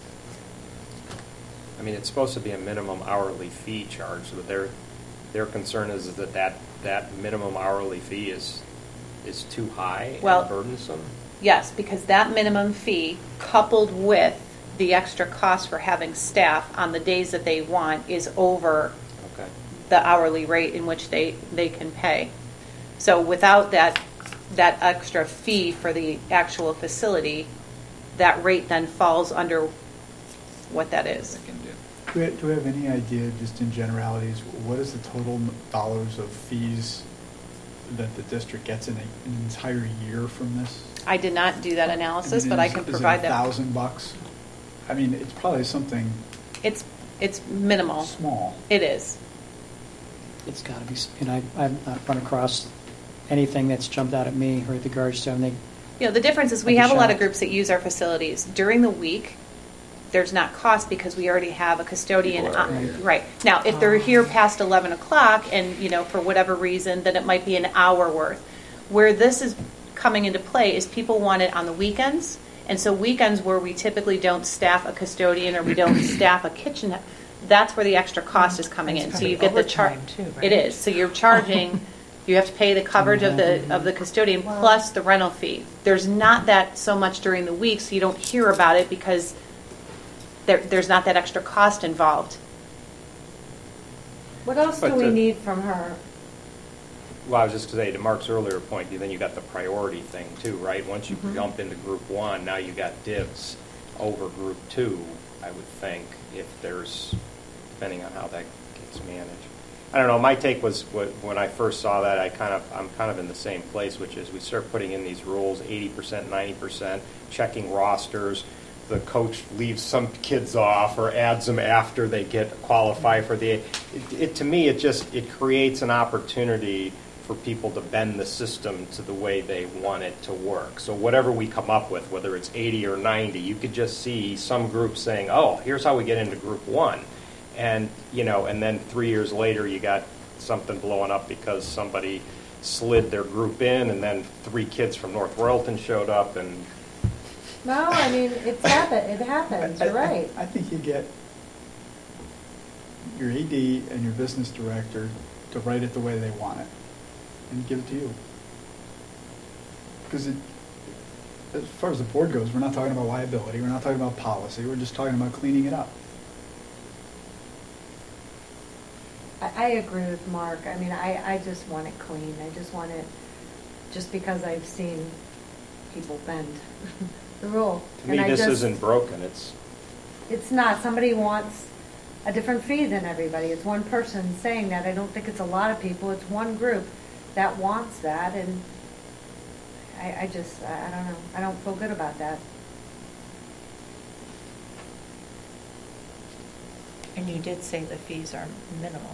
I mean, it's supposed to be a minimum hourly fee charge, but their concern is that minimum hourly fee is too high and burdensome? Yes, because that minimum fee, coupled with the extra cost for having staff on the days that they want, is over the hourly rate in which they can pay. So without that extra fee for the actual facility, that rate then falls under what that is. Do we have any idea, just in generalities, what is the total dollars of fees that the district gets in an entire year from this? I did not do that analysis, but I can provide that. Is it $1,000? I mean, it's probably something. It's minimal. Small. It is. It's got to be, I've not run across anything that's jumped out at me with regards to anything. The difference is we have a lot of groups that use our facilities. During the week, there's not cost because we already have a custodian. People are here. Right. Now, if they're here past 11 o'clock and, for whatever reason, then it might be an hour worth. Where this is coming into play is people want it on the weekends. And so weekends where we typically don't staff a custodian or we don't staff a kitchen, that's where the extra cost is coming in. So you get the charge. It is. So you're charging. You have to pay the coverage of the custodian plus the rental fee. There's not that so much during the week, so you don't hear about it because there's not that extra cost involved. What else do we need from her? Well, I was just going to say, to Mark's earlier point, then you got the priority thing too, right? Once you jump into group 1, now you got dibs over group 2, I would think, if there's, depending on how that gets managed. I don't know. My take was when I first saw that, I'm kind of in the same place, which is we start putting in these rules, 80%, 90%, checking rosters. The coach leaves some kids off or adds them after they get qualify for the. To me, it creates an opportunity for people to bend the system to the way they want it to work. So whatever we come up with, whether it's 80 or 90, you could just see some groups saying, "Oh, here's how we get into group 1." And, and then 3 years later, you got something blowing up because somebody slid their group in, and then 3 kids from North Royalton showed up. And No, I mean, it happens. You're right. I think you get your AD and your business director to write it the way they want it and give it to you. Because as far as the board goes, we're not talking about liability. We're not talking about policy. We're just talking about cleaning it up. I agree with Mark. I mean, I just want it clean. I just want it, just because I've seen people bend the rule. to me, this isn't broken. It's not. Somebody wants a different fee than everybody. It's one person saying that. I don't think it's a lot of people. It's one group that wants that, and I don't know. I don't feel good about that. And you did say the fees are minimal,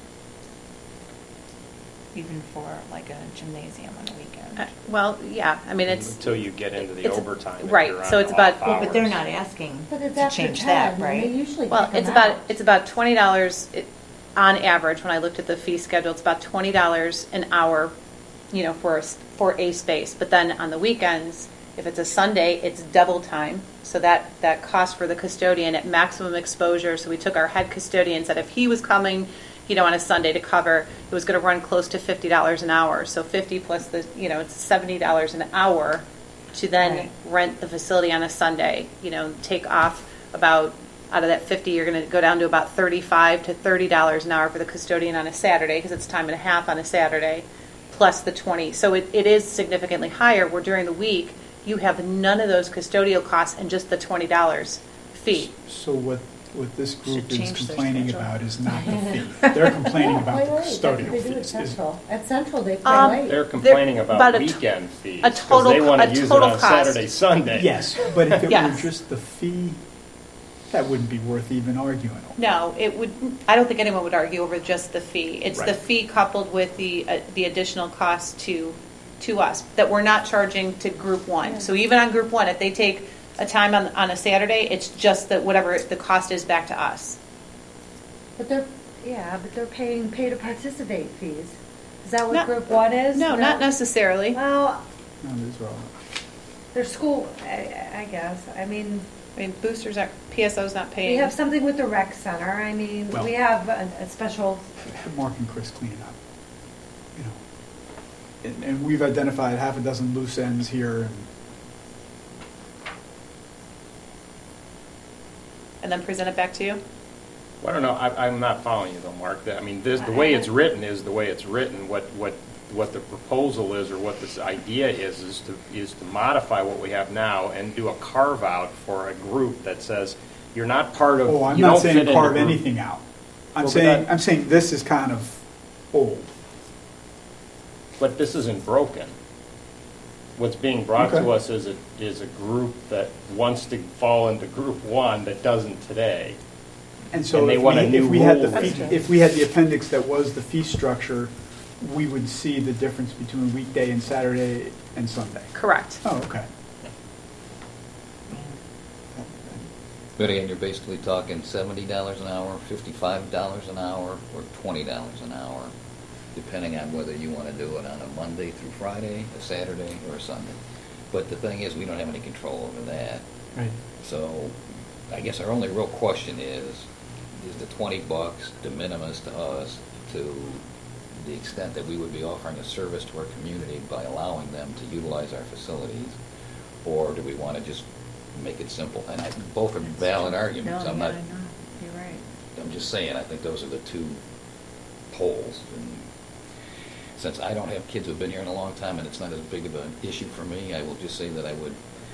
even for like a gymnasium on a weekend. Well, yeah. I mean, it's until you get into the overtime. if right. you're on So it's off about. hours. But they're not asking But it's to after change 10. that, right? They usually Well, kick 'em it's out. about $20 on average. When I looked at the fee schedule, it's about $20 an hour, for a space. But then on the weekends, if it's a Sunday, it's double time. So that cost for the custodian at maximum exposure. So we took our head custodian, said if he was coming, on a Sunday to cover, it was going to run close to $50 an hour. So 50 plus it's $70 an hour to then rent the facility on a Sunday. Take off about, out of that 50, you're going to go down to about $35 to $30 an hour for the custodian on a Saturday, because it's time and a half on a Saturday, plus the 20. So it is significantly higher, where during the week, you have none of those custodial costs and just the $20 fee. So what this group Should is change their complaining schedule. about is not the fee. They're complaining about the Wait, that's what custodial they do at fees. Central. At Central, they play late. They're complaining about a weekend fees a because total- they want a to use it total on cost. Saturday, Sunday. Yes, but if it Yes. were just the fee, that wouldn't be worth even arguing over. No, it would. I don't think anyone would argue over just the fee. It's the Right. fee coupled with the additional cost to us that we're not charging to Group 1. Yeah. So even on Group 1, if they take a time on a Saturday, it's just that whatever the cost is back to us. But they're paying pay to participate fees. Is that what No. Group 1 is? No, not necessarily. Well, No, these are all. their school, I guess. I mean, boosters aren't, PSO's not we paying. have something with the rec center. I mean, Well- we have a special. Have Mark and Chris clean it up. And we've identified half a dozen loose ends here. And then present it back to you? Well, I don't know. I'm not following you though, Mark. I mean, the way it's written is the way it's written. What the proposal is, or what this idea is to modify what we have now and do a carve out for a group that says you're not part of. Oh, I'm you not don't saying fit into carve group. anything out. I'm Well, but saying this is kind of old. But this isn't broken. What's being brought Okay. to us is a group that wants to fall into Group 1 that doesn't today. And so And they want a new if we had rule. if we had the appendix that was the fee structure, we would see the difference between weekday and Saturday and Sunday. Correct. Oh, okay. But again, you're basically talking $70 an hour, $55 an hour, or $20 an hour, depending on whether you want to do it on a Monday through Friday, a Saturday, or a Sunday. But the thing is, we don't have any control over that. Right. So I guess our only real question is the $20 de minimis to us to the extent that we would be offering a service to our community by allowing them to utilize our facilities? Or do we want to just make it simple? And both are valid arguments. No, I'm yeah, not. I know. You're right. I'm just saying, I think those are the two poles. And since I don't have kids who've been here in a long time and it's not as big of an issue for me, I will just say that I would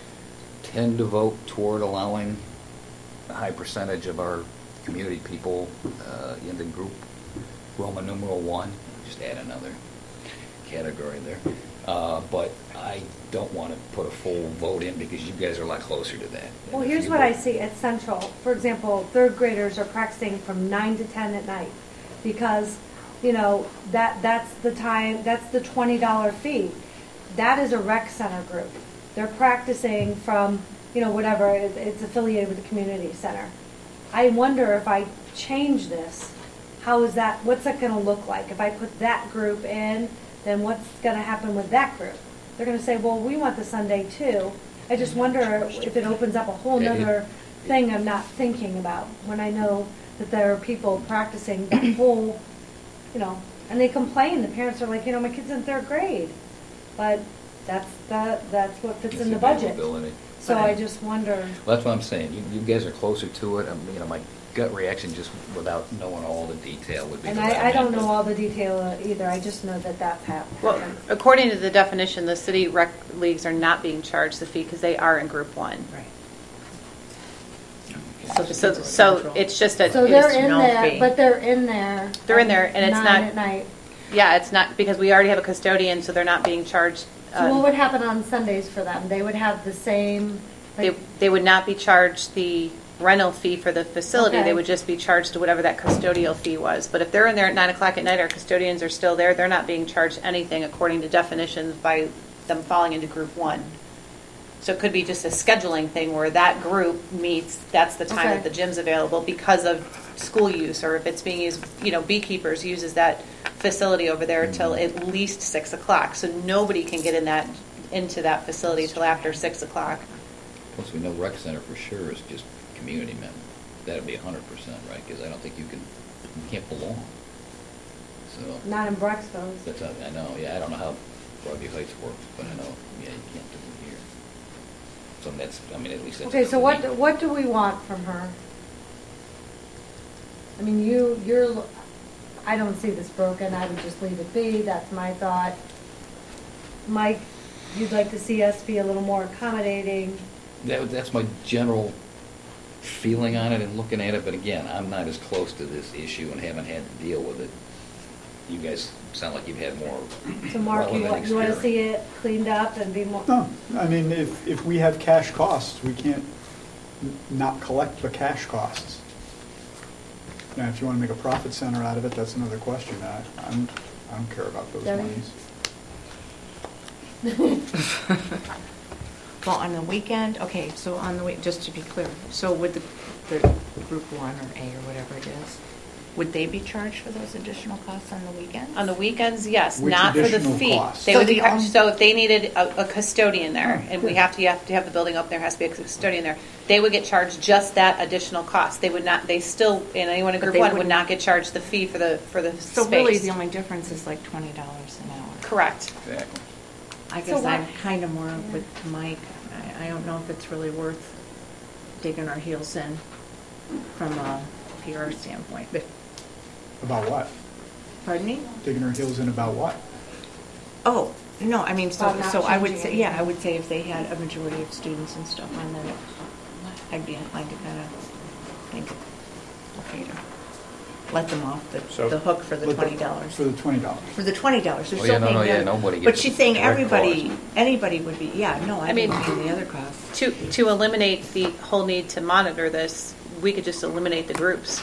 tend to vote toward allowing a high percentage of our community people in the group Roman numeral 1. Just add another category there. But I don't want to put a full vote in because you guys are a lot closer to that. Well, And if here's you what I vote- see at Central. For example, third graders are practicing from 9 to 10 at night because, you know, that's the time, that's the $20 fee. That is a rec center group. They're practicing from, you know, whatever, it's affiliated with the community center. I wonder if I change this, how is that, what's that going to look like? If I put that group in, then what's going to happen with that group? They're going to say, well, we want the Sunday too. I just wonder if it opens up a whole nother thing I'm not thinking about when I know that there are people practicing the whole, you know, and they complain. The parents are like, you know, my kid's in third grade, but that's what fits in the budget. Availability. So I just wonder. Well, that's what I'm saying. You guys are closer to it. You know, my gut reaction, just without knowing all the detail, would be. And to I don't recommend know it. all the detail either. I just know that that's happening. Well, according to the definition, the city rec leagues are not being charged the fee because they are in Group 1. Right. Okay. So it's just a. So they're it's in no there, fee. but they're in there. They're in there, and it's 9 not- at night. Yeah, it's not, because we already have a custodian, so they're not being charged. So what would happen on Sundays for them? They would have the same. Like, They would not be charged the rental fee for the facility. Okay. They would just be charged to whatever that custodial fee was. But if they're in there at 9 o'clock at night, our custodians are still there, they're not being charged anything according to definitions by them falling into Group 1. So it could be just a scheduling thing where that group meets, that's the time Okay. that the gym's available because of school use, or if it's being used, you know, Beekeepers uses that facility over there till at least 6 o'clock. So nobody can get into that facility till after 6 o'clock. Plus, we know rec center for sure is just community members. That'd be 100%, right? Because I don't think you can't belong. So not in Bruxville. that's how, I know. Yeah, I don't know how Broadview Heights works, but I know. Yeah, you can't do it here. So that's, I mean, at least that's. Okay, so what do we want from her? I mean, you're. I don't see this broken. I would just leave it be. That's my thought. Mike, you'd like to see us be a little more accommodating. That's my general feeling on it and looking at it, but again, I'm not as close to this issue and haven't had to deal with it. You guys sound like you've had more So Mark, you relevant want to experience. see it cleaned up and be more. No, I mean, if we have cash costs, we can't not collect the cash costs. Now, if you want to make a profit center out of it, that's another question. I don't care about those Debbie? monies. Well, on the weekend, okay, so on the week, just to be clear, so would the Group 1 or A or whatever it is, would they be charged for those additional costs on the weekends? On the weekends, yes, Which not for the additional fee. costs? They So would the be, so if they needed a custodian there, Oh, and good. you have to have the building open, there has to be a custodian there, they would get charged just that additional cost. They would not, they still, and anyone in But Group they 1 would wouldn't- not get charged the fee for the space. So really, the only difference is like $20 an hour. Correct. Exactly. I So guess what- I'm kind of more with Mike. I don't know if it's really worth digging our heels in from a PR standpoint. But, About what? pardon me? Digging our heels in about what? Oh, no, I mean, About not so I would changing say, yeah, anything. I would say if they had a majority of students and stuff on then I'd be inclined to kind of think, okay, to let them off So- the hook for the Let them- $20. For the $20. For the $20, they're Oh, still yeah, no, paying no, the yeah, other- nobody But gets she's saying direct everybody, cost. anybody would be, yeah, no, I I mean- mean the other costs. To eliminate the whole need to monitor this, we could just eliminate the groups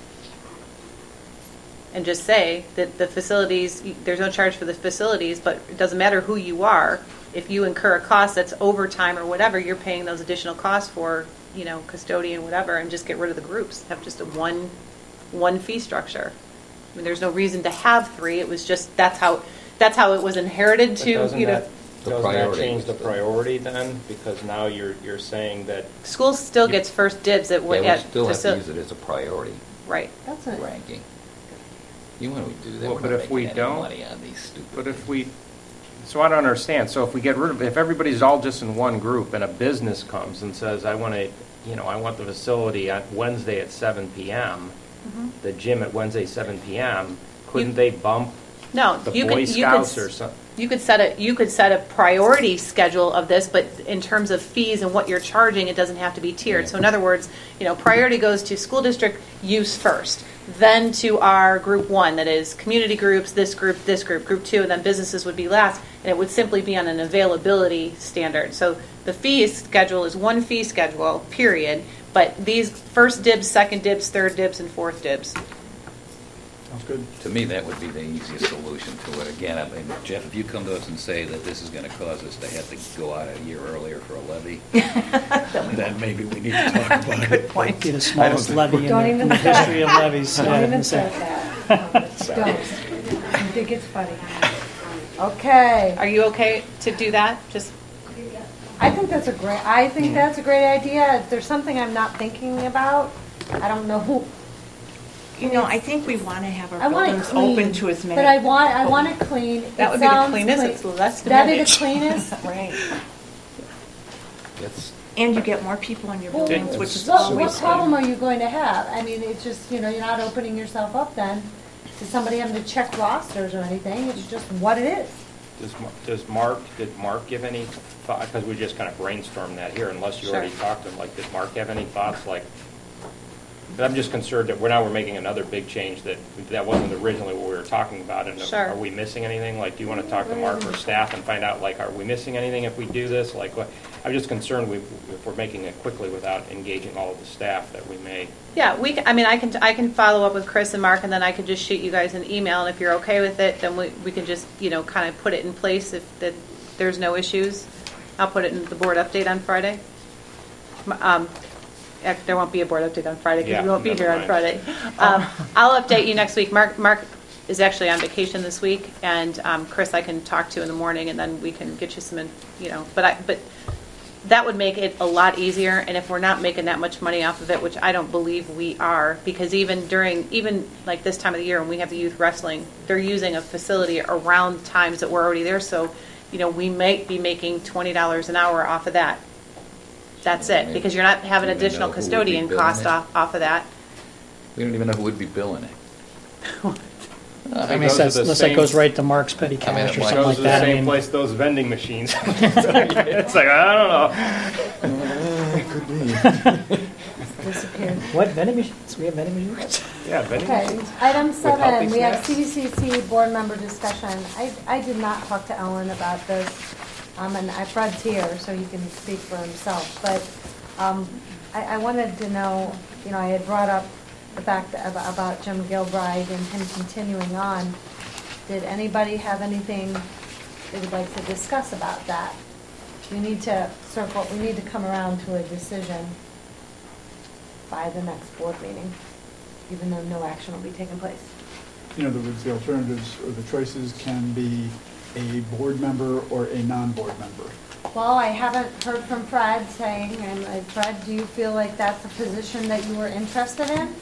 and just say that the facilities, there's no charge for the facilities, but it doesn't matter who you are. If you incur a cost that's overtime or whatever, you're paying those additional costs for, custodian, whatever, and just get rid of the groups. Have just a one fee structure. I mean, there's no reason to have three. It was just that's how it was inherited to. Doesn't that priority. change the priority then? Because now you're saying that School still gets first dibs at Yeah, we at still have to facil- use it as a priority Right. That's it. ranking. You want to do that, Well, we're but not if we making any don't- money on these stupid But if things. so I don't understand. So if we get rid of, if everybody's all just in one group and a business comes and says, I want the facility on Wednesday at 7 p.m., the gym at Wednesday 7 p.m., couldn't they bump No, the you Boy could Scouts or something? You could set a priority schedule of this, but in terms of fees and what you're charging, it doesn't have to be tiered. So in other words, priority goes to school district use first, then to our group one, that is community groups, this group, group two, and then businesses would be last, and it would simply be on an availability standard. So the fee schedule is one fee schedule, period, but these first dibs, second dibs, third dibs, and fourth dibs. Sounds good. To me, that would be the easiest solution to it. Again, I mean, Jeff, if you come to us and say that this is going to cause us to have to go out a year earlier for a levy, then maybe we need to talk about it. Might be the smallest levy Don't in even the start. history of levies. Don't Yeah, even so- start that. Don't. I think it's funny. Okay. Are you okay to do that? Just I think that's a great idea. If there's something I'm not thinking about, I don't know who. I think we want to have I our want it buildings clean. open to as many. But I want it clean. That would be the cleanest. It's less That'd be the demanding. cleanest. Right. That's, And you get more people in your Well, buildings, which is what always problem good. are you going to have? I mean, it's just, you're not opening yourself up then to somebody having to check rosters or anything. It's just what it is. Did Mark give any thought, because we just kind of brainstormed that here, unless you Sure. already talked to him, did Mark have any thoughts, I'm just concerned that we're making another big change that wasn't originally what we were talking about, and Sure. are we missing anything? Do you want to talk to Mark or staff and find out, are we missing anything if we do this? I'm just concerned if we're making it quickly without engaging all of the staff, that we may. Yeah, I can follow up with Chris and Mark, and then I can just shoot you guys an email, and if you're okay with it, then we can just, kind of put it in place if there's no issues. I'll put it in the board update on Friday. There won't be a board update on Friday because we won't be never here on mind. Friday. I'll update you next week. Mark is actually on vacation this week, and Chris I can talk to in the morning, and then we can get you some, but that would make it a lot easier. And if we're not making that much money off of it, which I don't believe we are, because even like this time of the year when we have the youth wrestling, they're using a facility around times that we're already there. So, we might be making $20 an hour off of that. That's it, because you're not having Do we additional know who would be custodian billing cost it? off of that. we don't even know who would be billing it. I mean, unless that goes right to Mark's petty I mean, cash it or might- something Goes like to the that. I same mean, place those vending machines. It's I don't know. Disappeared. what, vending machines? We have vending machines? Yeah, vending Okay, machines. item healthy 7, we have snacks? CVCC board member discussion. I did not talk to Ellen about this, and Fred's here, so he can speak for himself, but I wanted to know, I had brought up the fact about Jim Gilbride and him continuing on. Did anybody have anything they would like to discuss about that? We need to come around to a decision by the next board meeting, even though no action will be taking place. In other words, the alternatives or the choices can be a board member or a non-board member. Well, I haven't heard from Fred saying, and Fred, do you feel like that's a position that you were interested in?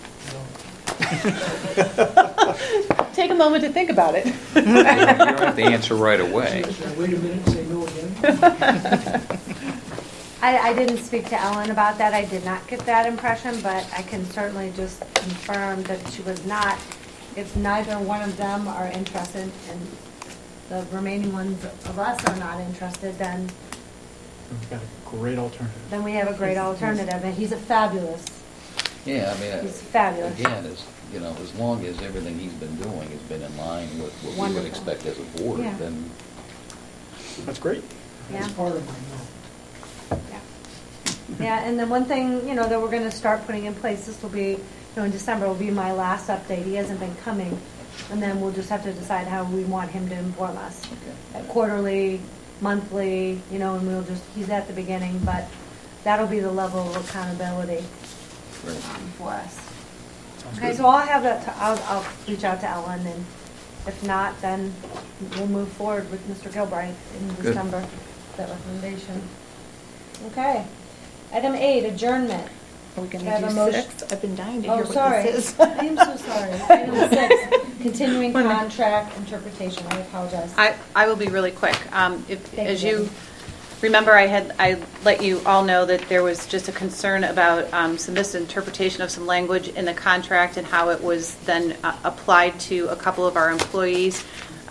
Take a moment to think about it. You don't have to answer right away. Wait a minute, say no again. I didn't speak to Ellen about that. I did not get that impression, but I can certainly just confirm that she was not. If neither one of them are interested and the remaining ones of us are not interested, then We've got a great alternative. we have a great alternative, and he's a fabulous. Yeah, I mean, He's fabulous. again, as long as everything he's been doing has been in line with what we Wonderful. would expect as a board, Yeah. then That's great. Yeah. That's part of my no. Yeah. Yeah, and then one thing, that we're going to start putting in place, this will be, in December will be my last update. He hasn't been coming. And then we'll just have to decide how we want him to inform us. Quarterly, monthly, and we'll just, he's at the beginning, but that'll be the level of accountability for us. Okay, so I'll have that, I'll reach out to Ellen, and if not, then we'll move forward with Mr. Gilbright in December, that recommendation. Okay. Item 8, adjournment. Are we going Have to a do motion? 6? I've been dying to Oh, hear what sorry. this is. I am so sorry. Item 6, continuing contract interpretation. I apologize. I will be really quick. Thank As you, you Debbie. remember, I let you all know that there was just a concern about some misinterpretation of some language in the contract and how it was then applied to a couple of our employees.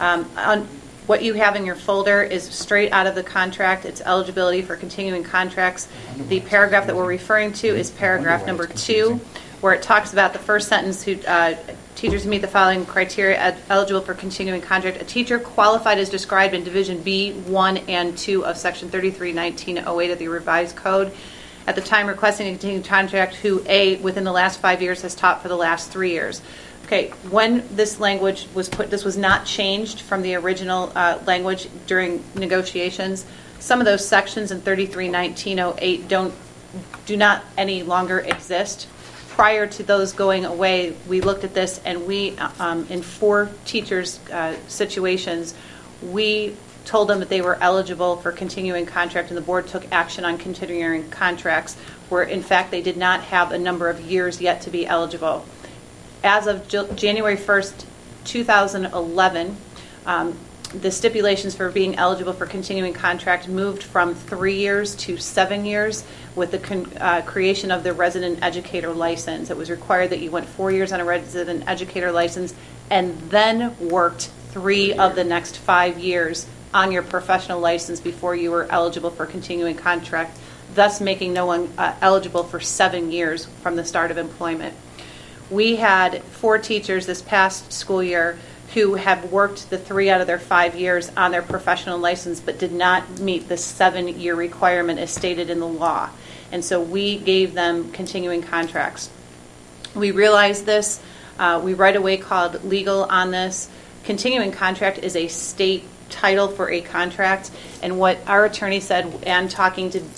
What you have in your folder is straight out of the contract. It's eligibility for continuing contracts. The paragraph that we're referring to is paragraph number 2, where it talks about the first sentence, teachers who meet the following criteria eligible for continuing contract. A teacher qualified as described in Division B, 1 and 2 of Section 33-1908 of the Revised Code. At the time requesting a continuing contract, who A, within the last 5 years has taught for the last 3 years. Okay, when this language was put, this was not changed from the original language during negotiations. Some of those sections in 33-1908 do not any longer exist. Prior to those going away, we looked at this, and we, in 4 teachers' situations, we told them that they were eligible for continuing contract, and the board took action on continuing contracts where, in fact, they did not have a number of years yet to be eligible. As of January 1st, 2011, the stipulations for being eligible for continuing contract moved from 3 years to 7 years with the creation of the resident educator license. It was required that you went 4 years on a resident educator license and then worked 3 of the next 5 years on your professional license before you were eligible for continuing contract, thus making no one eligible for 7 years from the start of employment. We had 4 teachers this past school year who have worked the 3 out of their 5 years on their professional license but did not meet the 7-year requirement as stated in the law. And so we gave them continuing contracts. We realized this. We right away called legal on this. Continuing contract is a state title for a contract. And what our attorney said, and talking to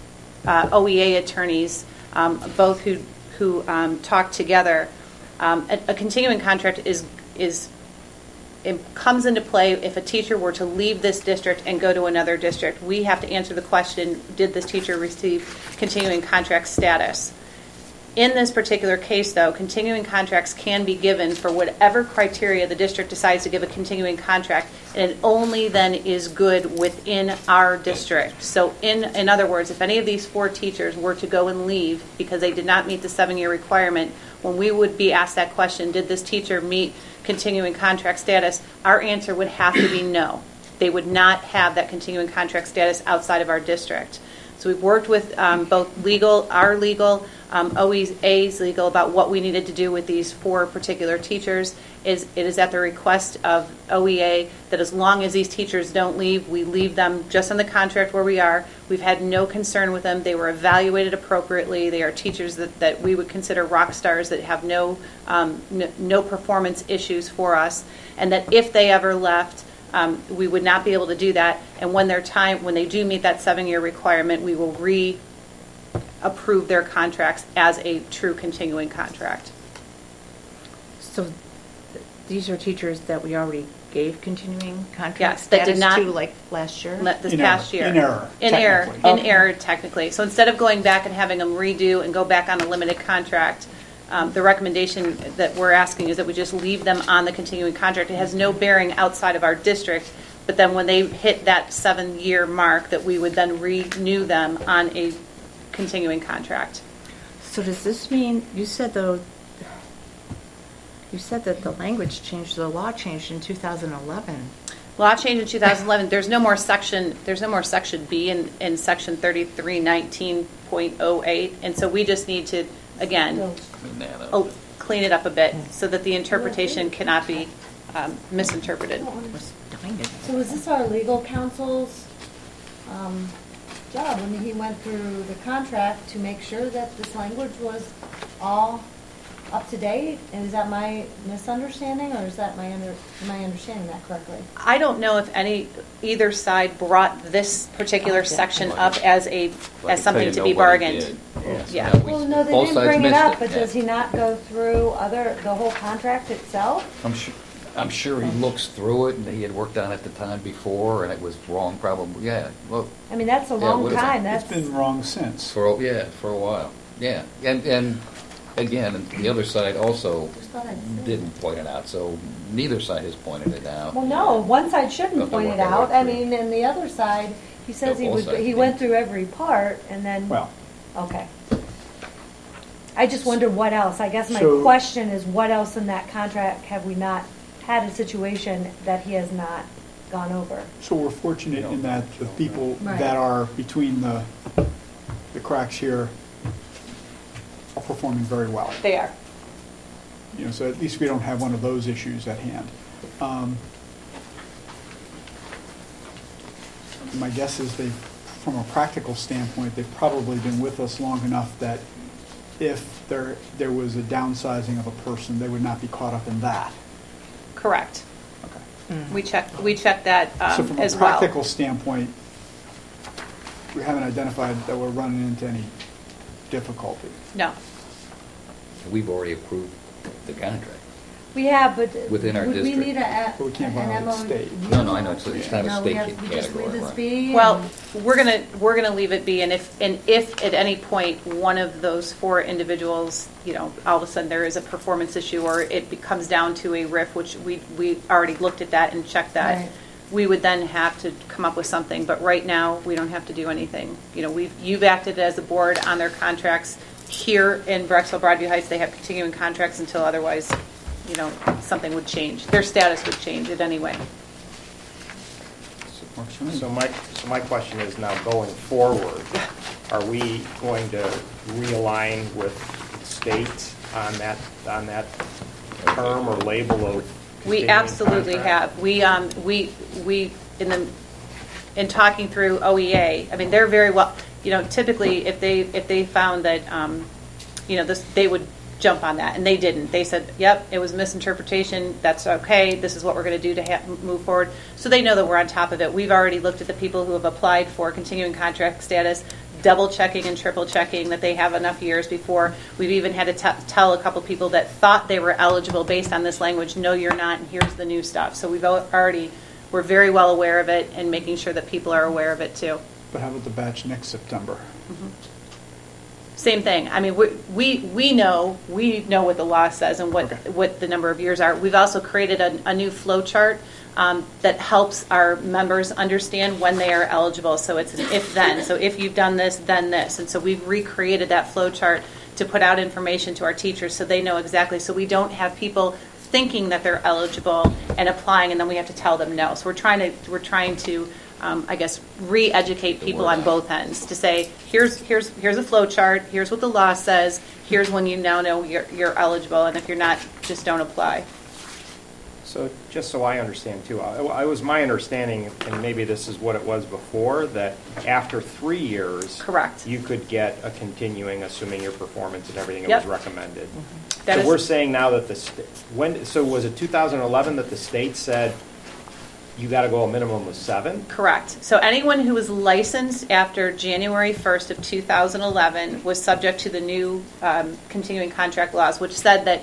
OEA attorneys, both who talk together, a continuing contract it comes into play if a teacher were to leave this district and go to another district. We have to answer the question, did this teacher receive continuing contract status? In this particular case, though, continuing contracts can be given for whatever criteria the district decides to give a continuing contract, and it only then is good within our district. So in other words, if any of these 4 teachers were to go and leave because they did not meet the 7-year requirement, when we would be asked that question, did this teacher meet continuing contract status, our answer would have to be no. They would not have that continuing contract status outside of our district. So we've worked with both legal, our legal, OEA's legal about what we needed to do with these 4 particular teachers. It is at the request of OEA that as long as these teachers don't leave, we leave them just on the contract where we are. We've had no concern with them. They were evaluated appropriately. They are teachers that we would consider rock stars that have no performance issues for us, and that if they ever left, we would not be able to do that. And when they do meet that 7-year requirement, we will approve their contracts as a true continuing contract. So these are teachers that we already gave continuing contract Yes, that did status not to, like last year? This past year. In error, Technically. So instead of going back and having them redo and go back on a limited contract, the recommendation that we're asking is that we just leave them on the continuing contract. It has no bearing outside of our district, but then when they hit that 7-year mark, that we would then renew them on a continuing contract. So does this mean, you said that the language changed, the law changed in 2011. Law changed in 2011. There's no more section B in section 3319.08, and so we just need to again clean it up a bit so that the interpretation cannot be misinterpreted. So is this our legal counsel's job when he went through the contract to make sure that this language was all up to date. And is that my misunderstanding, or is that am I understanding that correctly? I don't know if either side brought this particular section up as something to be bargained. Yeah. Well, no, they didn't bring it up, but does he not go through the whole contract itself? I'm sure he looks through it, and he had worked on it the time before, and it was wrong probably. Yeah, well. I mean, that's a long time. It's been wrong since. For a while. Yeah, and again, the other side also didn't point it out, so neither side has pointed it out. Well, no, one side shouldn't point it out. I mean, and the other side, he says he went through every part, and then. Well. Okay. I just wonder what else. I guess my question is, what else in that contract have we not had a situation that he has not gone over? So we're fortunate in that the people that are between the cracks here are performing very well. They are. So at least we don't have one of those issues at hand. My guess is from a practical standpoint, they've probably been with us long enough that if there was a downsizing of a person, they would not be caught up in that. Correct. Okay. We checked that so from as a well. practical standpoint, we haven't identified that we're running into any difficulty. No. We've already approved the contract. We have, but within our would district. we need But we can't an violate state. No, I know it's not a state category. We just leave this be. Well, we're gonna leave it be, and if at any point one of those 4 individuals, all of a sudden there is a performance issue, or it comes down to a RIF, which we already looked at that and checked that. Right. We would then have to come up with something, but right now we don't have to do anything. You've acted as a board on their contracts here in Brecksville Broadview Heights. They have continuing contracts until otherwise. Something would change. Their status would change it anyway. So my question is now going forward, are we going to realign with state on that term or label of We continuing absolutely contract? have. We in talking through OEA, I mean, they're very well, typically if they found that, they would jump on that, and they didn't. They said, yep, it was misinterpretation, that's okay, this is what we're going to do to move forward. So they know that we're on top of it. We've already looked at the people who have applied for continuing contract status, double checking and triple checking that they have enough years before. We've even had to tell a couple people that thought they were eligible based on this language, no, you're not, and here's the new stuff. So we're very well aware of it, and making sure that people are aware of it too. But how about the batch next September? Mm-hmm. Same thing. I mean, we know what the law says and what the number of years are. We've also created a new flow chart that helps our members understand when they are eligible. So it's an if-then. So if you've done this, then this. And so we've recreated that flow chart to put out information to our teachers so they know exactly. So we don't have people thinking that they're eligible and applying, and then we have to tell them no. So we're trying to I guess, re-educate people on both ends to say, here's a flow chart, here's what the law says, here's when you now know you're eligible, and if you're not, just don't apply. So just so I understand too, I was my understanding, and maybe this is what it was before, that after 3 years, correct, you could get a continuing, assuming your performance and everything yep. was recommended. Mm-hmm. So we're saying now that so was it 2011 that the state said you got to go a minimum of 7? Correct. So anyone who was licensed after January 1st of 2011 was subject to the new continuing contract laws, which said that,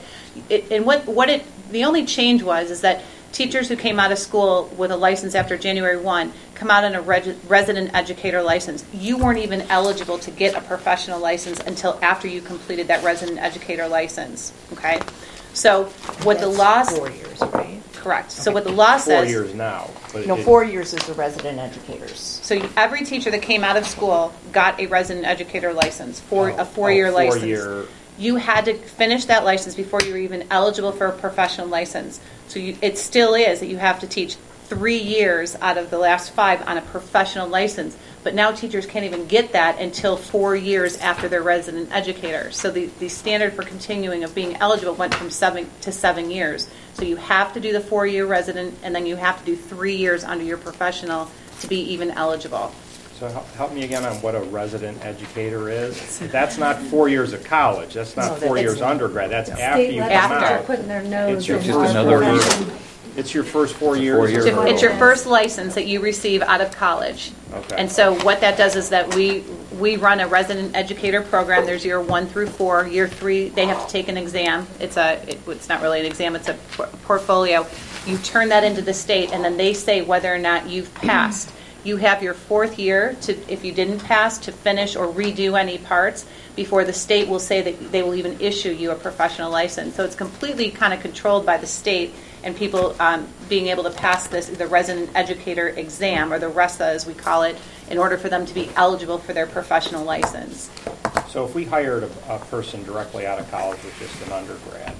the only change is that teachers who came out of school with a license after January 1 come out on a resident educator license. You weren't even eligible to get a professional license until after you completed that resident educator license. Okay? So what the law... 4 years, right? Correct. So what the law says... 4 years now. But no, 4 years is the resident educators. So every teacher that came out of school got a resident educator license, a 4-year license. 4-year. You had to finish that license before you were even eligible for a professional license. So it still is that you have to teach 3 years out of the last 5 on a professional license. But now teachers can't even get that until 4 years after they're resident educators. So the standard for continuing of being eligible went from 7 to 7 years. So you have to do the 4-year resident, and then you have to do 3 years under your professional to be even eligible. So help me again on what a resident educator is. That's not 4 years of college. That's not No, 4 years it's- undergrad. That's after State you come legislators are out. putting their nose It's your- in just our another year. profession. It's your first 4 It's a years. 4 year of- program. It's your first license that you receive out of college. Okay. And so what that does is that we run a resident educator program. There's year 1 through 4. Year 3, they have to take an exam. It's not really an exam, it's a portfolio. You turn that into the state, and then they say whether or not you've passed. You have your 4th year to, if you didn't pass, to finish or redo any parts before the state will say that they will even issue you a professional license. So it's completely kind of controlled by the state and people being able to pass the resident educator exam, or the RESA as we call it, in order for them to be eligible for their professional license. So if we hired a person directly out of college with just an undergrad,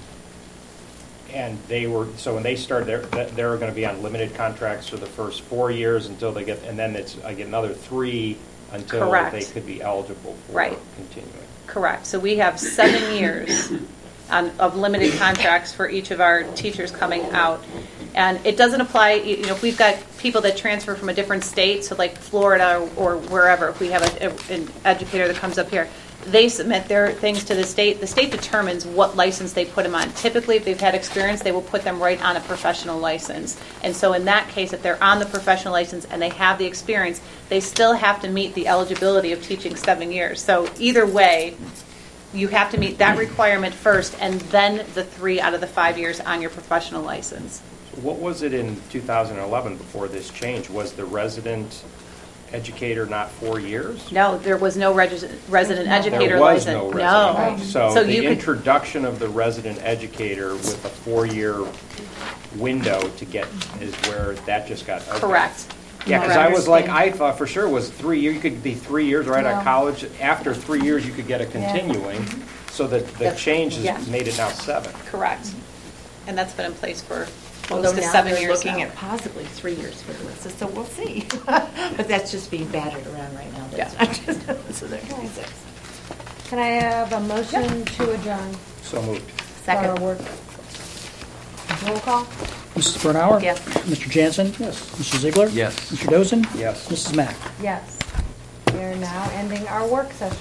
and when they start, they're going to be on limited contracts for the first 4 years until they get, and then I get another 3 until Correct. they could be eligible for Right. continuing. Correct. So we have 7 years of limited contracts for each of our teachers coming out. And it doesn't apply, if we've got people that transfer from a different state, so like Florida or wherever, if we have an educator that comes up here, they submit their things to the state. The state determines what license they put them on. Typically, if they've had experience, they will put them right on a professional license. And so in that case, if they're on the professional license and they have the experience, they still have to meet the eligibility of teaching 7 years. So either way, you have to meet that requirement first, and then the 3 out of the 5 years on your professional license. So what was it in 2011 before this change? Was the resident educator not 4 years? No, there was no resident educator There was license. no No. resident. So So the you could- introduction of the resident educator with a 4-year window to get is where that just got opened. Correct. Yeah, because Correct. I was like, I thought for sure it was 3 years. You could be 3 years right out of No. college. After 3 years, you could get a continuing. So that the change Yeah. has made it now 7. Correct. And that's been in place for Although close to now 7 they're years looking now. at possibly 3 years for Alyssa, so we'll see. But that's just being battered around right now. That's Yeah. not just, so they're going 6. Can I have a motion to adjourn? So moved. for our Second. work? Roll call? Mrs. Bernauer? Yes. Mr. Jansen? Yes. Mr. Ziegler? Yes. Mr. Dozen? Yes. Mrs. Mack? Yes. We are now ending our work session.